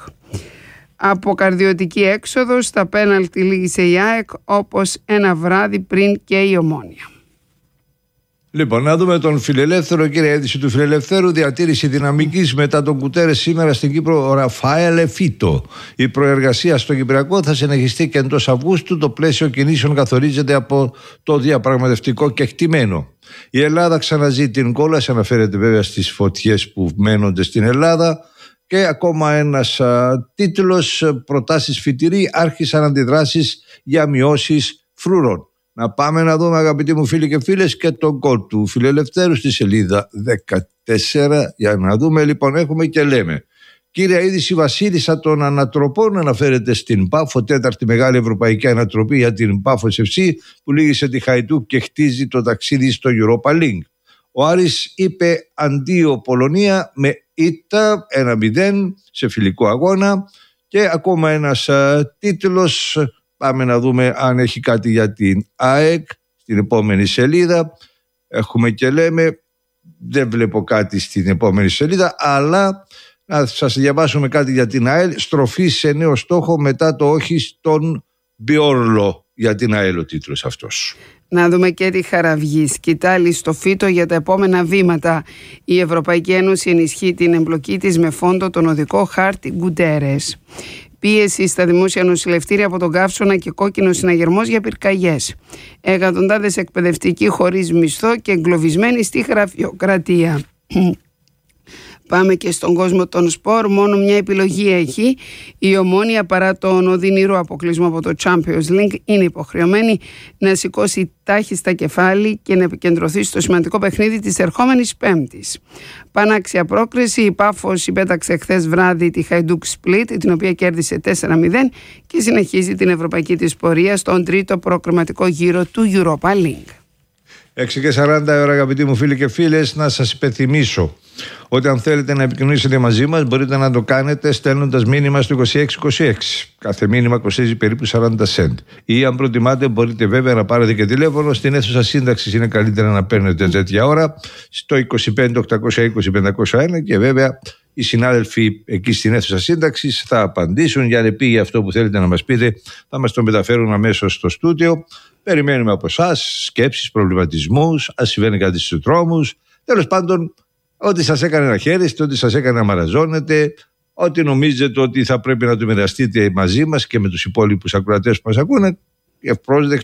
Από καρδιωτική έξοδο στα πέναλτι λύγησε η ΑΕΚ όπως ένα βράδυ πριν και η Ομόνοια. Λοιπόν, να δούμε τον Φιλελεύθερο. Κύριε, είδηση του Φιλελευθέρου: διατήρηση δυναμικής μετά τον Κουτέρες σήμερα στην Κύπρο. Ο Ραφάελ Φίτο. Η προεργασία στο Κυπριακό θα συνεχιστεί και εντός Αυγούστου. Το πλαίσιο κινήσεων καθορίζεται από το διαπραγματευτικό κεκτημένο. Η Ελλάδα ξαναζεί την κόλαση. Αναφέρεται βέβαια στις φωτιές που μένονται στην Ελλάδα. Και ακόμα ένας τίτλος: προτάσεις φοιτηρή, άρχισαν αντιδράσεις για μειώσεις φρουρών. Να πάμε να δούμε, αγαπητοί μου φίλοι και φίλες, και τον γκολ του Φιλελευθέρου στη σελίδα 14. Για να δούμε λοιπόν, έχουμε και λέμε: κύρια είδηση, Βασίλισσα των Ανατροπών αναφέρεται στην Πάφο, τέταρτη μεγάλη ευρωπαϊκή ανατροπή για την Πάφο FC που λύγησε τη Χαϊντούκ και χτίζει το ταξίδι στο Europa League. Ο Άρης είπε αντίο Πολωνία με ήττα 1-0 σε φιλικό αγώνα. Και ακόμα ένας τίτλος, πάμε να δούμε αν έχει κάτι για την ΑΕΚ στην επόμενη σελίδα. Έχουμε και λέμε, δεν βλέπω κάτι στην επόμενη σελίδα, αλλά να σας διαβάσουμε κάτι για την ΑΕΛ. Στροφή σε νέο στόχο μετά το όχι στον Μπιόρλο. Για την ΑΕΛ ο τίτλος αυτός. Να δούμε και τη Χαραυγή. Σκητάλη στο φύτο για τα επόμενα βήματα. Η Ευρωπαϊκή Ένωση ενισχύει την εμπλοκή της με φόντο τον οδικό χάρτη Γκουντέρες. Πίεση στα δημόσια νοσηλευτήρια από τον καύσωνα και κόκκινο συναγερμός για πυρκαγιές. Εκατοντάδες εκπαιδευτικοί χωρίς μισθό και εγκλωβισμένοι στη γραφειοκρατία. Πάμε και στον κόσμο των σπορ. Μόνο μια επιλογή έχει. Η Ομόνοια, παρά τον οδυνηρό αποκλεισμό από το Champions League, είναι υποχρεωμένη να σηκώσει τάχιστα κεφάλι και να επικεντρωθεί στο σημαντικό παιχνίδι της ερχόμενης Πέμπτης. Πανάξια πρόκριση. Η Πάφος υπέταξε χθες βράδυ τη Χαϊντούκ Σπλίτ, την οποία κέρδισε 4-0 και συνεχίζει την ευρωπαϊκή της πορεία στον τρίτο προκριματικό γύρο του Europa League. 6:40 ώρα, αγαπητοί μου φίλοι και φίλες, να σας υπενθυμίσω ότι αν θέλετε να επικοινωνήσετε μαζί μας μπορείτε να το κάνετε στέλνοντας μήνυμα στο 2626. Κάθε μήνυμα κοστίζει περίπου 40 cent. Ή αν προτιμάτε μπορείτε βέβαια να πάρετε και τηλέφωνο. Στην αίθουσα σύνταξης είναι καλύτερα να παίρνετε τέτοια ώρα στο 25-820-501 και βέβαια οι συνάδελφοι εκεί στην αίθουσα σύνταξης θα απαντήσουν. Για αν πήγε αυτό που θέλετε να μας πείτε θα μας το μεταφέρουν αμέσως στο στούντιο. Περιμένουμε από εσάς σκέψεις, προβληματισμούς, αν συμβαίνει κάτι στους δρόμους. Τέλος πάντων, ό,τι σας έκανε να χαίρεστε, ό,τι σας έκανε να μαραζώνετε, ό,τι νομίζετε ότι θα πρέπει να το μοιραστείτε μαζί μας και με τους υπόλοιπους ακροατές που μας ακούνε, ευπρόσδεκτο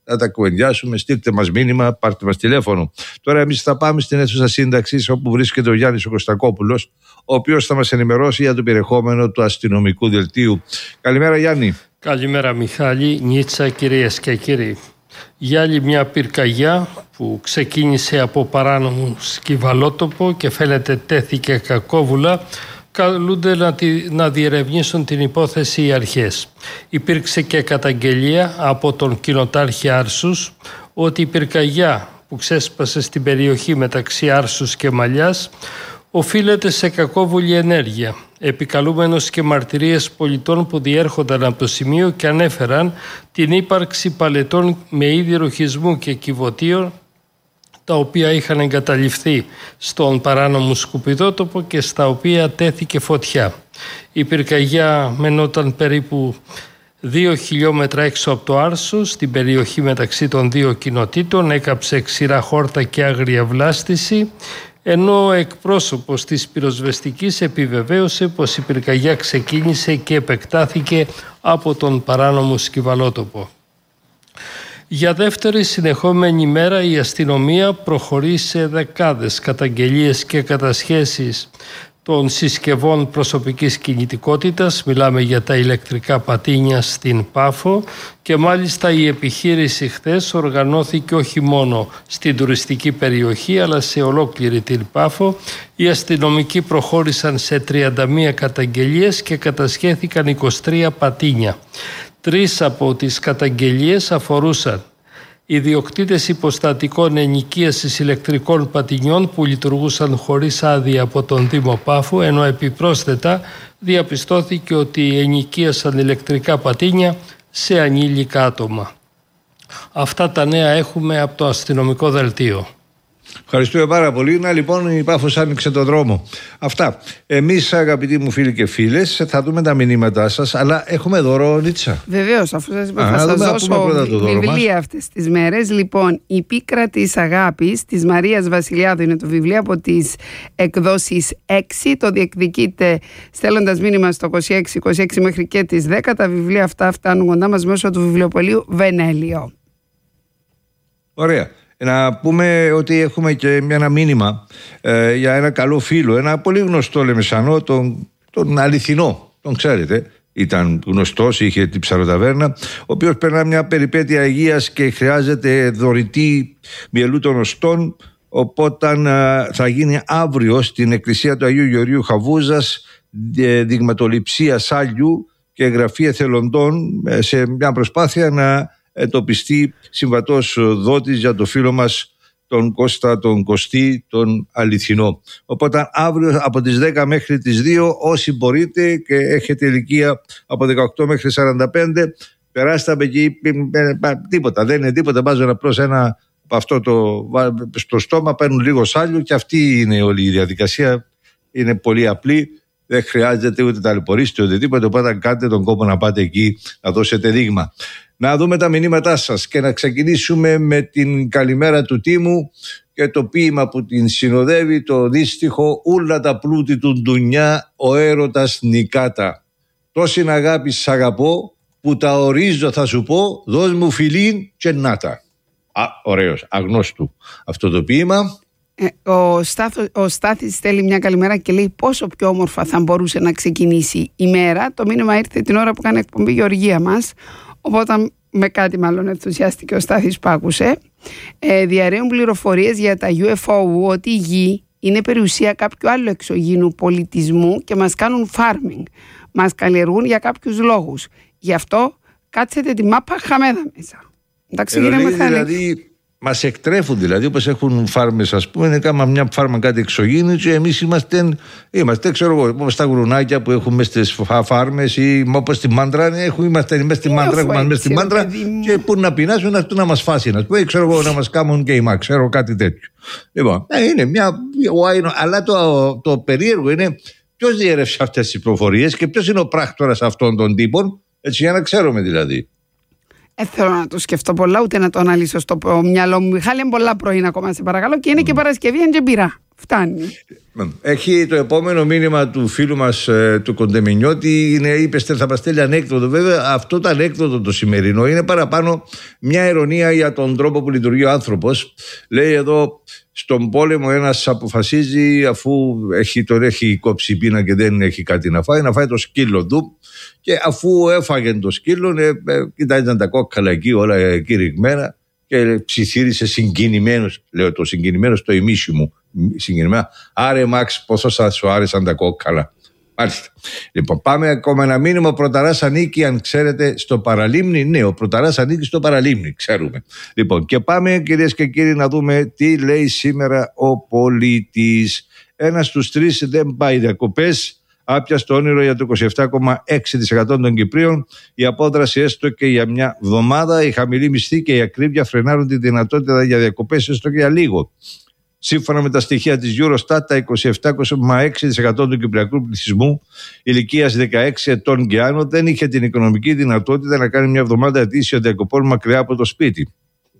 να τα κουβεντιάσουμε. Στείλτε μας μήνυμα, πάρτε μας τηλέφωνο. Τώρα εμείς θα πάμε στην αίθουσα σύνταξης, όπου βρίσκεται ο Γιάννης ο Κωστακόπουλος, ο οποίος θα μας ενημερώσει για το περιεχόμενο του αστυνομικού δελτίου. Καλημέρα, Γιάννη. Καλημέρα, Μιχάλη, Νίτσα, κυρίες και κύριοι. Για άλλη μια πυρκαγιά που ξεκίνησε από παράνομο σκυβαλότοπο και φαίνεται τέθηκε κακόβουλα, καλούνται να διερευνήσουν την υπόθεση οι αρχές. Υπήρξε και καταγγελία από τον κοινοτάρχη Άρσους ότι η πυρκαγιά που ξέσπασε στην περιοχή μεταξύ Άρσους και Μαλιάς οφείλεται σε κακόβουλη ενέργεια, επικαλούμενος και μαρτυρίες πολιτών που διέρχονταν από το σημείο και ανέφεραν την ύπαρξη παλετών με είδη ρουχισμού και κυβωτίων, τα οποία είχαν εγκαταλειφθεί στον παράνομο σκουπιδότοπο και στα οποία τέθηκε φωτιά. Η πυρκαγιά μενόταν περίπου 2 χιλιόμετρα έξω από το Άρσος, στην περιοχή μεταξύ των δύο κοινοτήτων, έκαψε ξηρά χόρτα και άγρια βλάστηση, ενώ ο εκπρόσωπος της πυροσβεστικής επιβεβαίωσε πως η πυρκαγιά ξεκίνησε και επεκτάθηκε από τον παράνομο σκυβαλότοπο. Για δεύτερη συνεχόμενη μέρα η αστυνομία προχωρεί σε δεκάδες καταγγελίες και κατασχέσεις των συσκευών προσωπικής κινητικότητας. Μιλάμε για τα ηλεκτρικά πατίνια στην Πάφο και μάλιστα η επιχείρηση χθες οργανώθηκε όχι μόνο στην τουριστική περιοχή αλλά σε ολόκληρη την Πάφο. Οι αστυνομικοί προχώρησαν σε 31 καταγγελίες και κατασχέθηκαν 23 πατίνια. 3 από τις καταγγελίες αφορούσαν ιδιοκτήτες υποστατικών ενοικίασης ηλεκτρικών πατινιών που λειτουργούσαν χωρίς άδεια από τον Δήμο Πάφου, ενώ επιπρόσθετα διαπιστώθηκε ότι ενοικίασαν ηλεκτρικά πατίνια σε ανήλικα άτομα. Αυτά τα νέα έχουμε από το αστυνομικό δελτίο. Ευχαριστούμε πάρα πολύ. Να λοιπόν, η Πάφος άνοιξε τον δρόμο. Αυτά. Εμείς, αγαπητοί μου φίλοι και φίλες, θα δούμε τα μηνύματά σας, αλλά έχουμε δώρο, Νίτσα. Βεβαίως, αφού σας είπα, θα σας δώσω βιβλία αυτές τις μέρες. Λοιπόν, η Πίκρα της Αγάπης της Μαρίας Βασιλιάδου είναι το βιβλίο από τις εκδόσεις 6. Το διεκδικείτε στέλνοντας μήνυμα στο 2626 μέχρι και τις 10. Τα βιβλία αυτά φτάνουν κοντά μας μέσω του βιβλιοπωλείου Βενέλιο. Ωραία. Να πούμε ότι έχουμε και ένα μήνυμα για ένα καλό φίλο, ένα πολύ γνωστό Λεμεσανό, τον Αληθινό, τον ξέρετε, ήταν γνωστός, είχε την ψαροταβέρνα, ο οποίος περνά μια περιπέτεια υγείας και χρειάζεται δωρητή μυελού των οστών, οπότε θα γίνει αύριο στην εκκλησία του Αγίου Γεωργίου Χαβούζας δειγματοληψία σάλιου και εγγραφή εθελοντών σε μια προσπάθεια να εντοπιστεί συμβατός δότης για το φίλο μας τον Κώστα, τον Κωστή, τον Αληθινό. Οπότε αύριο από τις 10 μέχρι τις 2, όσοι μπορείτε και έχετε ηλικία από 18 μέχρι 45, περάστε από εκεί. Τίποτα, δεν είναι τίποτα, βάζουν απλώς ένα από αυτό στο στόμα, παίρνουν λίγο σάλιο και αυτή είναι όλη η διαδικασία. Είναι πολύ απλή, δεν χρειάζεται ούτε ταλαιπωρήσετε ούτε τίποτα, οπότε κάντε τον κόπο να πάτε εκεί να δώσετε δείγμα. Να δούμε τα μηνύματά σας και να ξεκινήσουμε με την καλημέρα του Τίμου και το ποίημα που την συνοδεύει, το δύστιχο «Ούλα τα πλούτη του ντουνιά, ο έρωτας νικάτα. Τόση αγάπη σ' αγαπώ, που τα ορίζω θα σου πω, δώσ' μου φιλήν και νάτα». Ωραίος, αγνώστου αυτό το ποίημα. Ο Στάθης στέλνει μια καλημέρα και λέει πόσο πιο όμορφα θα μπορούσε να ξεκινήσει η μέρα. Το μήνυμα ήρθε την ώρα που κάνει εκπομπή Γεωργία μας, οπότε με κάτι μάλλον ενθουσιάστηκε ο Στάθης που άκουσε. Διαρρέουν πληροφορίες για τα UFO ότι η Γη είναι περιουσία κάποιου άλλου εξωγήινου πολιτισμού και μας κάνουν farming. Μας καλλιεργούν για κάποιους λόγους. Γι' αυτό κάτσετε τη μάπα χαμέδα μέσα. Εντάξει, δηλαδή μας εκτρέφουν, δηλαδή όπως έχουν φάρμες, ας πούμε, είναι κάμα μια φάρμα κάτι εξωγήινη και εμείς είμαστε, ξέρω εγώ, όπως τα γρουνάκια που έχουμε στις φάρμες ή όπως στη μάντρα, είμαστε μέσα στη μάντρα, έχουμε μέσα στη μάντρα και που να πεινάσουν αυτό να μας φάσει, να πούμε, ξέρω εγώ, να μας κάνουν γκέιμα, ξέρω κάτι τέτοιο. Λοιπόν, είναι μια, αλλά το περίεργο είναι ποιος διέρευσε αυτές τις προφορίες και ποιος είναι ο πράκτορας αυτών των τύπων, έτσι για να ξέρουμε δηλαδή. Θέλω να το σκεφτώ πολλά, ούτε να το αναλύσω στο μυαλό μου. Μιχάλη, είναι πολλά πρωί ακόμα, σε παρακαλώ. Και είναι και Παρασκευή, είναι και μπειρά. Φτάνει. Έχει το επόμενο μήνυμα του φίλου μας του Κοντεμινιώτη, είπες θα μας στέλνει ανέκδοτο. Βέβαια αυτό το ανέκδοτο το σημερινό είναι παραπάνω μια ειρωνία για τον τρόπο που λειτουργεί ο άνθρωπος. Λέει εδώ, στον πόλεμο ένας αποφασίζει, αφού τον έχει κόψει η πείνα και δεν έχει κάτι να φάει το σκύλο του, και αφού έφαγε το σκύλο κοιτάζαν τα κόκκαλα εκεί όλα κηρυγμένα και ψιθύρισε συγκινημένος, λέω το συγκινημένος το ημίσι μου, συγκινημένα, άρε Μαξ πόσο σας σου άρεσαν τα κόκκαλα. Μάλιστα. Λοιπόν, πάμε ακόμα ένα μήνυμα. Ο Πρωταράς ανήκει, αν ξέρετε, στο Παραλίμνη. Ναι, ο Πρωταράς ανήκει στο Παραλίμνη, ξέρουμε. Λοιπόν, και πάμε, κυρίες και κύριοι, να δούμε τι λέει σήμερα ο πολίτης. 1 στους 3 δεν πάει διακοπές. Άπιαστο όνειρο για το 27,6% των Κυπρίων. Η απόδραση έστω και για μια εβδομάδα. Η χαμηλή μισθή και η ακρίβεια φρενάρουν τη δυνατότητα για διακοπές έστω και για λίγο. Σύμφωνα με τα στοιχεία της Eurostat, τα 27,6% του κυπριακού πληθυσμού ηλικίας 16 ετών και άνω δεν είχε την οικονομική δυνατότητα να κάνει μια εβδομάδα ετήσιων διακοπών μακριά από το σπίτι.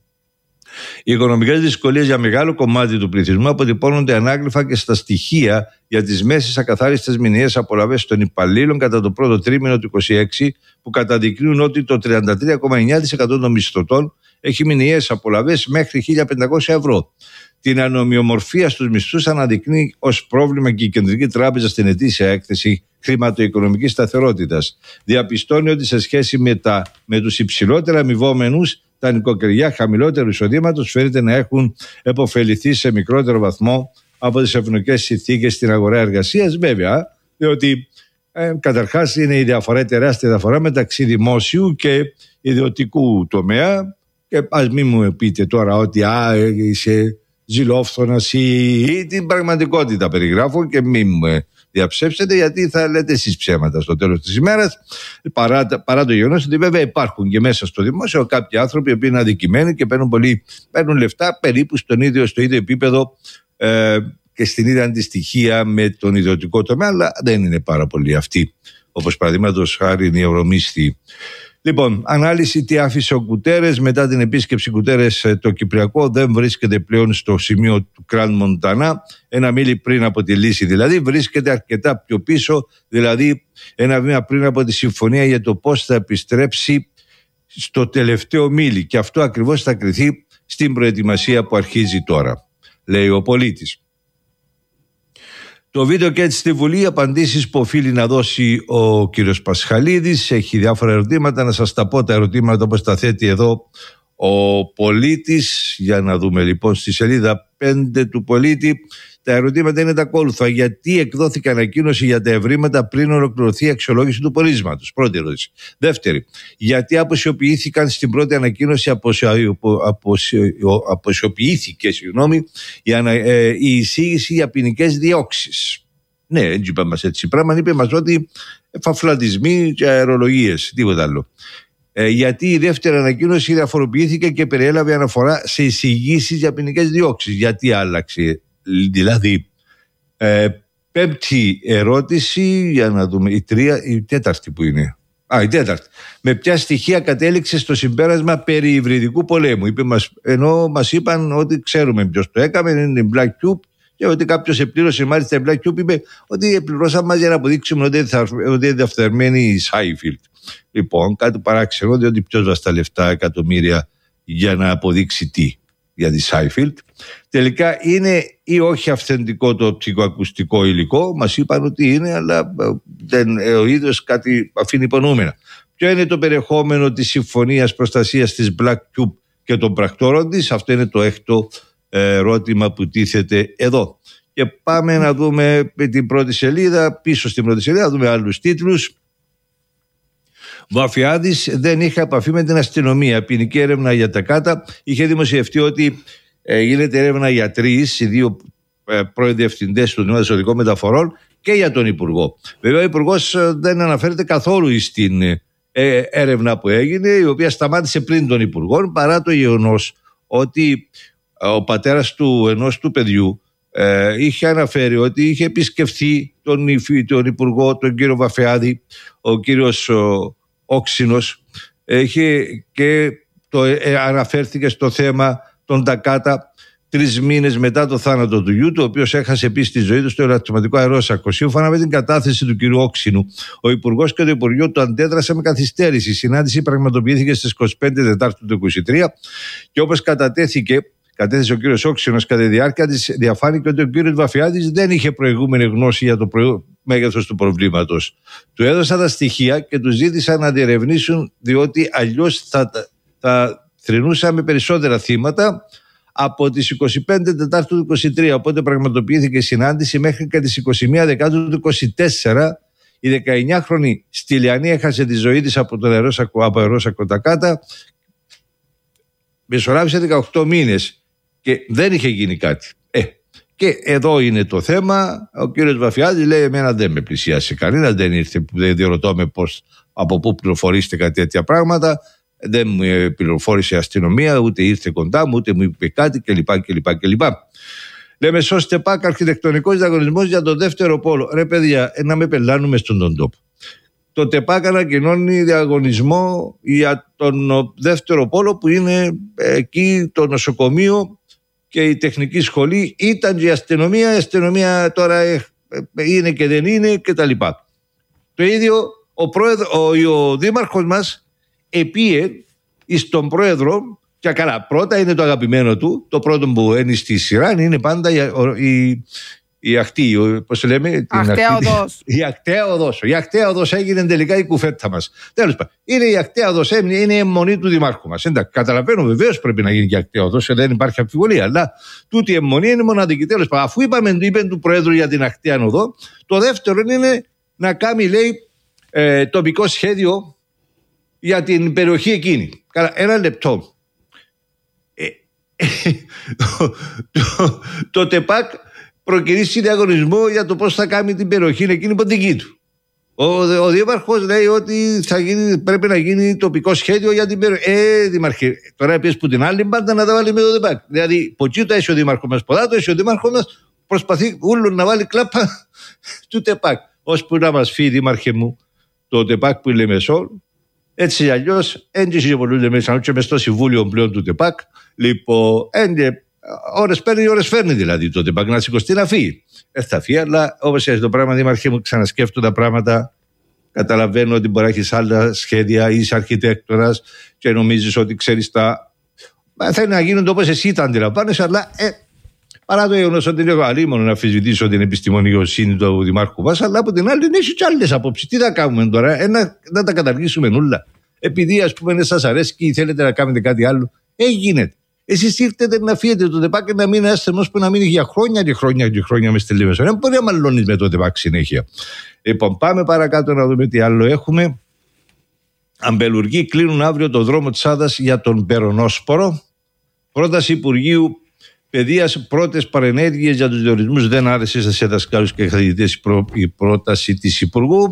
Οι οικονομικές δυσκολίες για μεγάλο κομμάτι του πληθυσμού αποτυπώνονται ανάγλυφα και στα στοιχεία για τις μέσες ακαθάριστες μηνιαίες απολαβές των υπαλλήλων κατά το πρώτο τρίμηνο του 2026, που καταδεικνύουν ότι το 33,9% των μισθωτών έχει μηνιαίες απολαβές μέχρι 1.500 ευρώ. Την ανομοιομορφία στους μισθούς αναδεικνύει ως πρόβλημα και η Κεντρική Τράπεζα στην ετήσια έκθεση χρηματοοικονομικής σταθερότητας. Διαπιστώνει ότι σε σχέση με τους υψηλότερα αμοιβόμενους, τα νοικοκυριά χαμηλότερου εισοδήματος φαίνεται να έχουν επωφεληθεί σε μικρότερο βαθμό από τις ευνοϊκές συνθήκες στην αγορά εργασίας. Βέβαια, διότι καταρχάς είναι η τεράστια διαφορά μεταξύ δημόσιου και ιδιωτικού τομέα. Και ας μην μου πείτε τώρα ότι είσαι ζηλόφθονας ή την πραγματικότητα περιγράφω, και μην μου διαψεύσετε, γιατί θα λέτε εσείς ψέματα στο τέλος της ημέρας, παρά το γεγονός ότι βέβαια υπάρχουν και μέσα στο δημόσιο κάποιοι άνθρωποι που είναι αδικημένοι και παίρνουν λεφτά περίπου στο ίδιο επίπεδο και στην ίδια αντιστοιχεία με τον ιδιωτικό τομέα, αλλά δεν είναι πάρα πολλοί αυτοί, όπως παραδείγματος χάρη οι ευρωμίσθοι. Λοιπόν, ανάλυση τι άφησε ο Κουτέρες. Μετά την επίσκεψη Κουτέρες, το Κυπριακό δεν βρίσκεται πλέον στο σημείο του Κραν Μοντανά, ένα μίλι πριν από τη λύση δηλαδή, βρίσκεται αρκετά πιο πίσω, δηλαδή ένα βήμα πριν από τη συμφωνία για το πώς θα επιστρέψει στο τελευταίο μίλι, και αυτό ακριβώς θα κριθεί στην προετοιμασία που αρχίζει τώρα, λέει ο πολίτης. Το βίντεο και έτσι στη Βουλή, απαντήσεις που οφείλει να δώσει ο κύριος Πασχαλίδης. Έχει διάφορα ερωτήματα, να σας τα πω τα ερωτήματα όπως τα θέτει εδώ ο πολίτης. Για να δούμε λοιπόν στη σελίδα 5 του πολίτη. Τα ερωτήματα είναι τα ακόλουθα. Γιατί εκδόθηκε ανακοίνωση για τα ευρήματα πριν ολοκληρωθεί η αξιολόγηση του πορίσματος? Πρώτη ερώτηση. Δεύτερη, γιατί αποσιοποιήθηκαν στην πρώτη ανακοίνωση η εισήγηση για ποινικές διώξεις? Ναι, δεν είπε μας έτσι πράγμα, είπε μας ότι φαφλατισμοί και αερολογίες, τίποτα άλλο. Γιατί η δεύτερη ανακοίνωση διαφοροποιήθηκε και περιέλαβε αναφορά σε εισηγήσεις για ποινικές διώξεις? Γιατί άλλαξε? Δηλαδή, πέμπτη ερώτηση, για να δούμε, η τέταρτη που είναι. Η τέταρτη. Με ποια στοιχεία κατέληξε στο συμπέρασμα περί υβριδικού πολέμου? Ενώ μας είπαν ότι ξέρουμε ποιος το έκαμε, είναι η Black Cube, και ότι κάποιος επλήρωσε, μάλιστα η Black Cube είπε ότι πληρώσαμε μας για να αποδείξουμε ότι είναι διαφθαρμένη η Σάιφιλντ. Λοιπόν, κάτι παράξενο, διότι ποιος βάζει τα λεφτά εκατομμύρια για να αποδείξει τι? Για τη Σάιφιλντ. Τελικά είναι ή όχι αυθεντικό το ψυχοακουστικό υλικό? Μας είπαν ότι είναι, αλλά ο ίδιος κάτι αφήνει υπονοούμενα. Ποιο είναι το περιεχόμενο της συμφωνίας προστασίας της Black Cube και των πρακτόρων της? Αυτό είναι το έκτο ερώτημα που τίθεται εδώ. Και πάμε να δούμε την πρώτη σελίδα, πίσω στην πρώτη σελίδα, να δούμε άλλους τίτλους. Βαφιάδης δεν είχε επαφή με την αστυνομία. Ποινική έρευνα για τα ΚΑΤΑ. Είχε δημοσιευτεί ότι γίνεται έρευνα για οι δύο πρώην διευθυντές του Τμήματος Οδικών Μεταφορών και για τον Υπουργό. Βέβαια, ο Υπουργός δεν αναφέρεται καθόλου στην έρευνα που έγινε, η οποία σταμάτησε πριν τον Υπουργό, παρά το γεγονός ότι ο πατέρας του ενός του παιδιού είχε αναφέρει ότι είχε επισκεφθεί τον Υπουργό, τον κύριο Βαφιάδη, ο κύριος Όξινος, και αναφέρθηκε στο θέμα των Τακάτα, 3 μήνες μετά το θάνατο του γιού του, ο οποίος έχασε επίσης τη ζωή του στο ελαττωματικό αερόσακο. Σύμφωνα με την κατάθεση του κ. Όξινου, ο Υπουργός και το Υπουργείο του αντέδρασαν με καθυστέρηση. Η συνάντηση πραγματοποιήθηκε στις 25 Τετάρτου του 2023 και όπως κατέθεσε ο κ. Όξινος, κατά τη διάρκεια της διαφάνηκε ότι ο κ. Βαφιάδης δεν είχε προηγούμενη γνώση για το μέγεθος του προβλήματος. Του έδωσαν τα στοιχεία και του ζήτησαν να διερευνήσουν, διότι αλλιώς θα θρηνούσαμε περισσότερα θύματα. Από τις 25 Τετάρτου του 2023, οπότε πραγματοποιήθηκε η συνάντηση, μέχρι και τις 21 Δεκάτου του 2024, η 19χρονη Στυλιανή έχασε τη ζωή της από αερόσακο Τακάτα. Μεσολάβησε 18 μήνες και δεν είχε γίνει κάτι. Και εδώ είναι το θέμα. Ο κύριος Βαφιάδης λέει: εμένα δεν με πλησίασε κανένα, δεν ήρθε, δεν διερωτώ με από πού πληροφορήσετε τέτοια πράγματα. Δεν μου πληροφόρησε η αστυνομία, ούτε ήρθε κοντά μου, ούτε μου είπε κάτι κλπ. Λέμε σώστε ΠΑΚ, αρχιτεκτονικός διαγωνισμός για τον δεύτερο πόλο. Ρε παιδιά, να με πελάνουμε στον τον τόπο. Το ΤΕΠΑΚ ανακοινώνει διαγωνισμό για τον δεύτερο πόλο, που είναι εκεί το νοσοκομείο και η τεχνική σχολή. Ήταν και η αστυνομία τώρα είναι και δεν είναι κτλ. Το ίδιο ο δήμαρχος μας επίε στον πρόεδρο, και καλά, πρώτα είναι το αγαπημένο του, το πρώτο που είναι στη σειρά είναι πάντα η ακτή, πώς το λέμε, η ακταία οδός έγινε τελικά η κουφέτα μας. Τέλος πάντων, είναι η ακταία οδός, είναι η αιμονή του δημάρχου μας. Εντάξει, καταλαβαίνω, βεβαίως πρέπει να γίνει και η ακταία οδός, δεν υπάρχει αμφιβολία, αλλά τούτη η αιμονή είναι μοναδική. Τέλος πάντων, αφού είπε του Προέδρου για την ακταία οδό, το δεύτερο είναι να κάνει, λέει, τοπικό σχέδιο για την περιοχή εκείνη. Καλά, ένα λεπτό. Το ΤΕΠΑΚ προκυρήσει διαγωνισμό για το πώς θα κάνει την περιοχή εκείνη από δική του. Ο δήμαρχος λέει ότι πρέπει να γίνει τοπικό σχέδιο για την περιοχή. Δήμαρχε, τώρα επίσης που την άλλη μπάντα να τα βάλει με το ΤΕΠΑΚ. Δηλαδή, ποτσίτα έχει ο δήμαρχος μας, ποδάτο έχει ο δήμαρχος μας, προσπαθεί ούλου να βάλει κλάπα του ΤΕΠΑΚ. Ώσπου να μας φύγει, δήμαρχε μου, το ΤΕΠΑΚ που λέει Μεσόλ. Έτσι αλλιώς, έντυση πολλούνται μέσα και μες στο συμβούλιο πλέον του ΤΕΠΑΚ. Λοιπόν, ώρες παίρνει, ώρες φέρνει δηλαδή το ΤΕΠΑΚ να σηκωστεί να φύγει. Θα φύγει, αλλά όπως έτσι το πράγμα, δήμαρχε μου, ξανασκέφτω τα πράγματα. Καταλαβαίνω ότι μπορεί να έχεις άλλα σχέδια, είσαι αρχιτέκτονας και νομίζεις ότι ξέρεις τα. Θέλει να γίνονται όπως εσύ τα αντιλαμβάνεσαι, αλλά παρά το γεγονός ότι είναι αλίμονο να αμφισβητήσω την επιστημονικοσύνη του δημάρχου μας, αλλά από την άλλη έχει και άλλες απόψεις. Τι θα κάνουμε τώρα, να τα καταργήσουμε όλα. Επειδή ας πούμε σας αρέσει και θέλετε να κάνετε κάτι άλλο, γίνεται. Εσείς ήρθετε να φύγετε το ΤΕΠΑΚ και να μην είστε ενός που να μείνει για χρόνια και χρόνια και χρόνια με στελή μέσα. Δεν μπορεί να μαλώνεις με το ΤΕΠΑΚ συνέχεια. Λοιπόν, πάμε παρακάτω να δούμε τι άλλο έχουμε. Αμπελουργοί κλείνουν αύριο το δρόμο της Άδας για τον Περονόσπορο. Πρόταση Υπουργείου Παιδείας, πρώτες παρενέργειες για τους διορισμούς δεν άρεσε σε δασκάλους και καθηγητές η πρόταση της Υπουργού.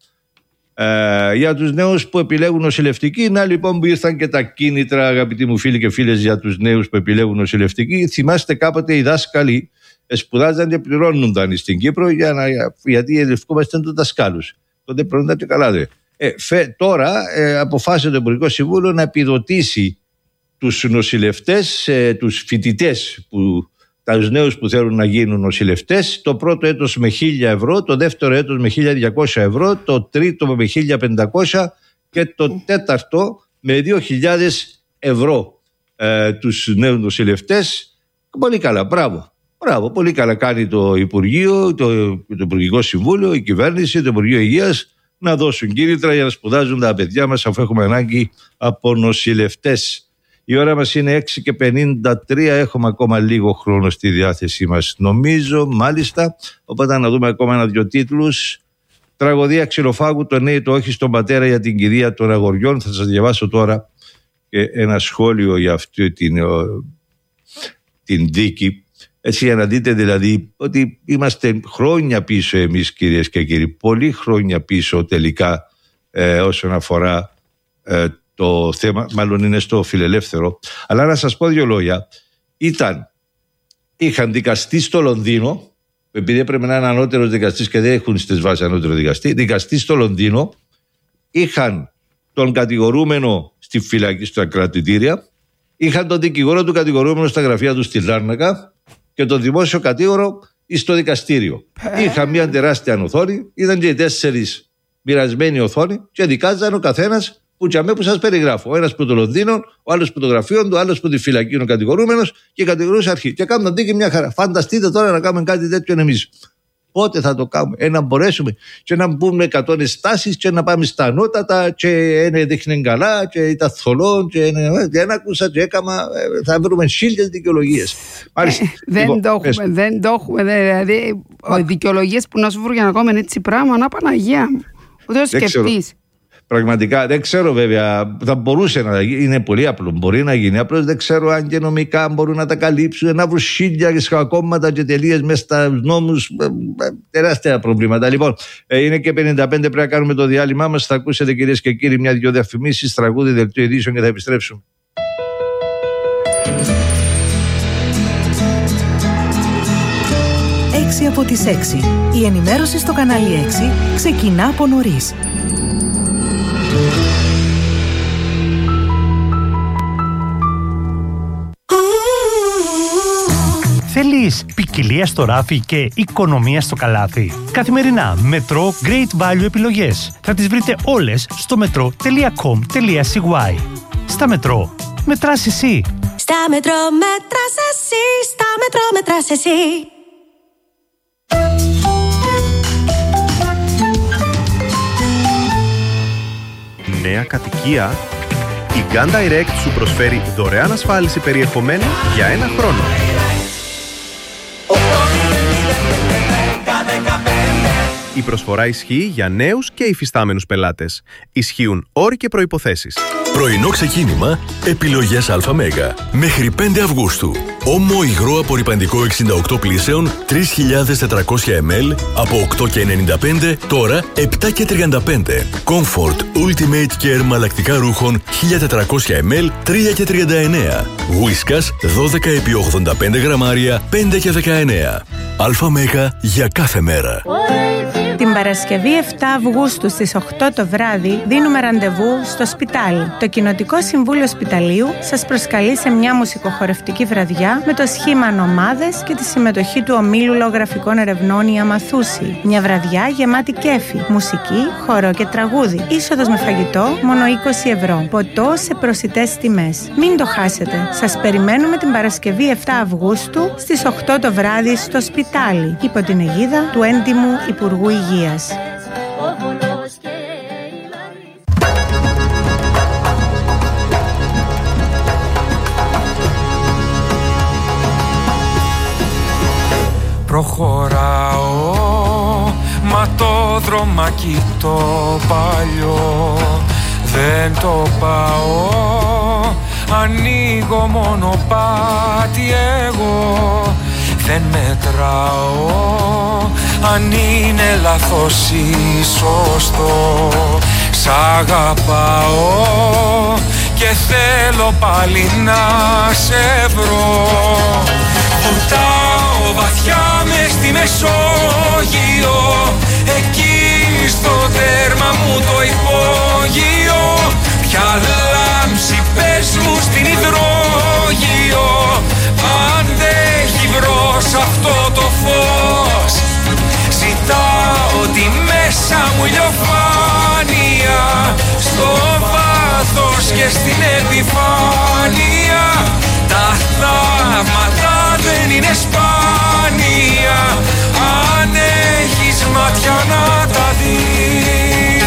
Για τους νέους που επιλέγουν νοσηλευτική, να λοιπόν που ήρθαν και τα κίνητρα, αγαπητοί μου φίλοι και φίλες, για τους νέους που επιλέγουν νοσηλευτική. Θυμάστε κάποτε οι δάσκαλοι σπουδάζαν και πληρώνονταν στην Κύπρο γιατί ελευκόμαστε τους δασκάλους. Τότε πληρώνονταν και καλά δε. Τώρα αποφάσισε το Υπουργικό Συμβούλιο να επιδοτήσει τους νοσηλευτές, τους φοιτητές, τους νέους που θέλουν να γίνουν νοσηλευτές, το πρώτο έτος με 1.000 ευρώ, το δεύτερο έτος με 1.200 ευρώ, το τρίτο με 1.500 και το τέταρτο με 2.000 ευρώ τους νέους νοσηλευτές. Πολύ καλά, μπράβο. Πολύ καλά κάνει το Υπουργείο, το Υπουργικό Συμβούλιο, η κυβέρνηση, το Υπουργείο Υγείας να δώσουν κίνητρα για να σπουδάζουν τα παιδιά μας, αφού έχουμε ανάγκη από νοσηλευτές. Η ώρα μας είναι 6:53, έχουμε ακόμα λίγο χρόνο στη διάθεσή μας, νομίζω, μάλιστα. Οπότε να δούμε ακόμα ένα-δυο τίτλους. Τραγωδία ξυλοφάγου, το νέο το όχι στον πατέρα για την κηδεία των αγοριών. Θα σας διαβάσω τώρα και ένα σχόλιο για αυτή την δίκη. Έτσι, για να δείτε δηλαδή ότι είμαστε χρόνια πίσω εμείς, κυρίες και κύριοι, πολύ χρόνια πίσω τελικά όσον αφορά το θέμα, μάλλον είναι στο φιλελεύθερο. Αλλά να σας πω δύο λόγια. Είχαν δικαστή στο Λονδίνο, επειδή έπρεπε να είναι ανώτερος δικαστής και δεν έχουν στις βάσεις ανώτερο δικαστή στο Λονδίνο, είχαν τον κατηγορούμενο στη φυλακή, στα κρατητήρια, Είχαν τον δικηγόρο του κατηγορούμενου στα γραφεία του στη Λάρνακα και τον δημόσιο κατήγορο στο δικαστήριο. Είχαν μια τεράστια οθόνη, ήταν και οι 4 μοιρασμένοι οθόνη και δικάζαν ο καθένας που σας περιγράφω. Ο ένας που το Λονδίνο, ο άλλος που το γραφείο του, ο άλλος που τη φυλακή είναι ο κατηγορούμενος και κατηγορούσε αρχή. Και κάνουν δίκη μια χαρά. Φανταστείτε τώρα να κάνουμε κάτι τέτοιο εμείς. Πότε θα το κάνουμε, να μπορέσουμε και να μπούμε 100 ενστάσεις και να πάμε στα ανώτατα και δείχνει καλά και ήταν θολό και δεν άκουσα και έκαμα, θα βρούμε 1000 δικαιολογίες. Δεν το έχουμε, δηλαδή δικαιολογίες που να σου βρουν για να κάνουμε έτσι πράγμα, να Παναγία μου, ούτε το σκεφτείς. Πραγματικά δεν ξέρω, βέβαια, θα μπορούσε να γίνει, είναι πολύ απλό, μπορεί να γίνει. Απλώς δεν ξέρω αν και νομικά μπορούν να τα καλύψουν, να βρουν 1000 σχακόμματα και τελείες μέσα στα νόμους. Τεράστια προβλήματα. Λοιπόν, είναι και 55, πρέπει να κάνουμε το διάλειμμά μας. Θα ακούσετε, κυρίες και κύριοι, μια-δυο διαφημίσεις, τραγούδι, δελτίο ειδήσεων και θα επιστρέψουμε. 6 από τις 6. Η ενημέρωση στο κανάλι 6 ξεκινά από νωρίς. Θέλεις ποικιλία στο ράφι και οικονομία στο καλάθι? Καθημερινά Μετρό Great Value επιλογές. Θα τις βρείτε όλες στο metro.com.cy. Στα Μετρό, μετράς εσύ. Στα Μετρό μετράς εσύ. Στα Μετρό μετράς εσύ. Νέα κατοικία? Η Gun Direct σου προσφέρει δωρεάν ασφάλιση περιεχομένου για 1 χρόνο. Η προσφορά ισχύει για νέους και υφιστάμενους πελάτες. Ισχύουν όροι και προϋποθέσεις. Πρωινό ξεκίνημα, επιλογές ΑΜ. Μέχρι 5 Αυγούστου. Όμο υγρό απορρυπαντικό 68 πλήσεων 3.400 ml από 8,95, τώρα 7,35. Comfort Ultimate Care μαλακτικά ρούχων 1.400 ml 3,39. Whiskas 12x85 γραμμάρια 5,19. ΑΜ για κάθε μέρα. Την Παρασκευή 7 Αυγούστου στις 8 το βράδυ δίνουμε ραντεβού στο Σπιτάλι. Το Κοινοτικό Συμβούλιο Σπιταλίου σας προσκαλεί σε μια μουσικοχορευτική βραδιά με το σχήμα Νομάδες και τη συμμετοχή του Ομίλου Λογραφικών Ερευνών η Αμαθούση. Μια βραδιά γεμάτη κέφι, μουσική, χορό και τραγούδι. Είσοδος με φαγητό μόνο 20 ευρώ. Ποτό σε προσιτές τιμές. Μην το χάσετε. Σας περιμένουμε την Παρασκευή 7 Αυγούστου στις 8 το βράδυ στο Σπιτάλι, υπό την αιγίδα του έντιμου Υπουργού Υγείας. Προχωράω, μα το δρομάκι το παλιό δεν το πάω. Ανοίγω μονοπάτι εγώ, δεν μετράω αν είναι λάθος ή σωστό. Σ' αγαπάω και θέλω πάλι να σε βρω. Βουτάω βαθιά μες στη Μεσόγειο, εκεί στο τέρμα μου το υπόγειο. Ποια λάμψη πες μου στην υδρόγειο, αντέχει βρως αυτό το φως. Ζητάω τη μέσα μου ηλιοφάνεια, στο βάθος και στην επιφάνεια. Τα θαύματα δεν είναι σπάνια, αν έχεις μάτια να τα δεις.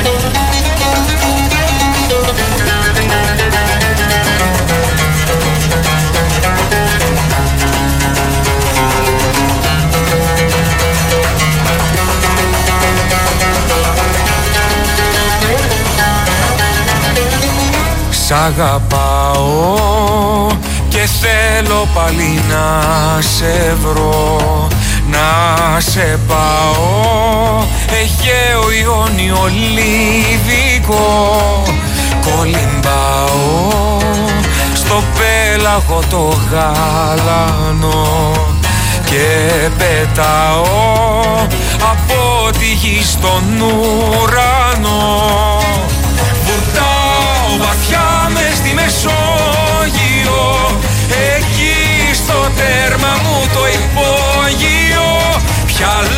Σ' αγαπάω και θέλω πάλι να σε βρω, να σε πάω Αιγαίο, Ιόνιο, Λιβικό. Κολυμπάω στο πέλαγο το γαλανό και πετάω από τη γη στον ουρανό. Βουτάω βαθιά μες στη Μεσόγειο, κι άλλα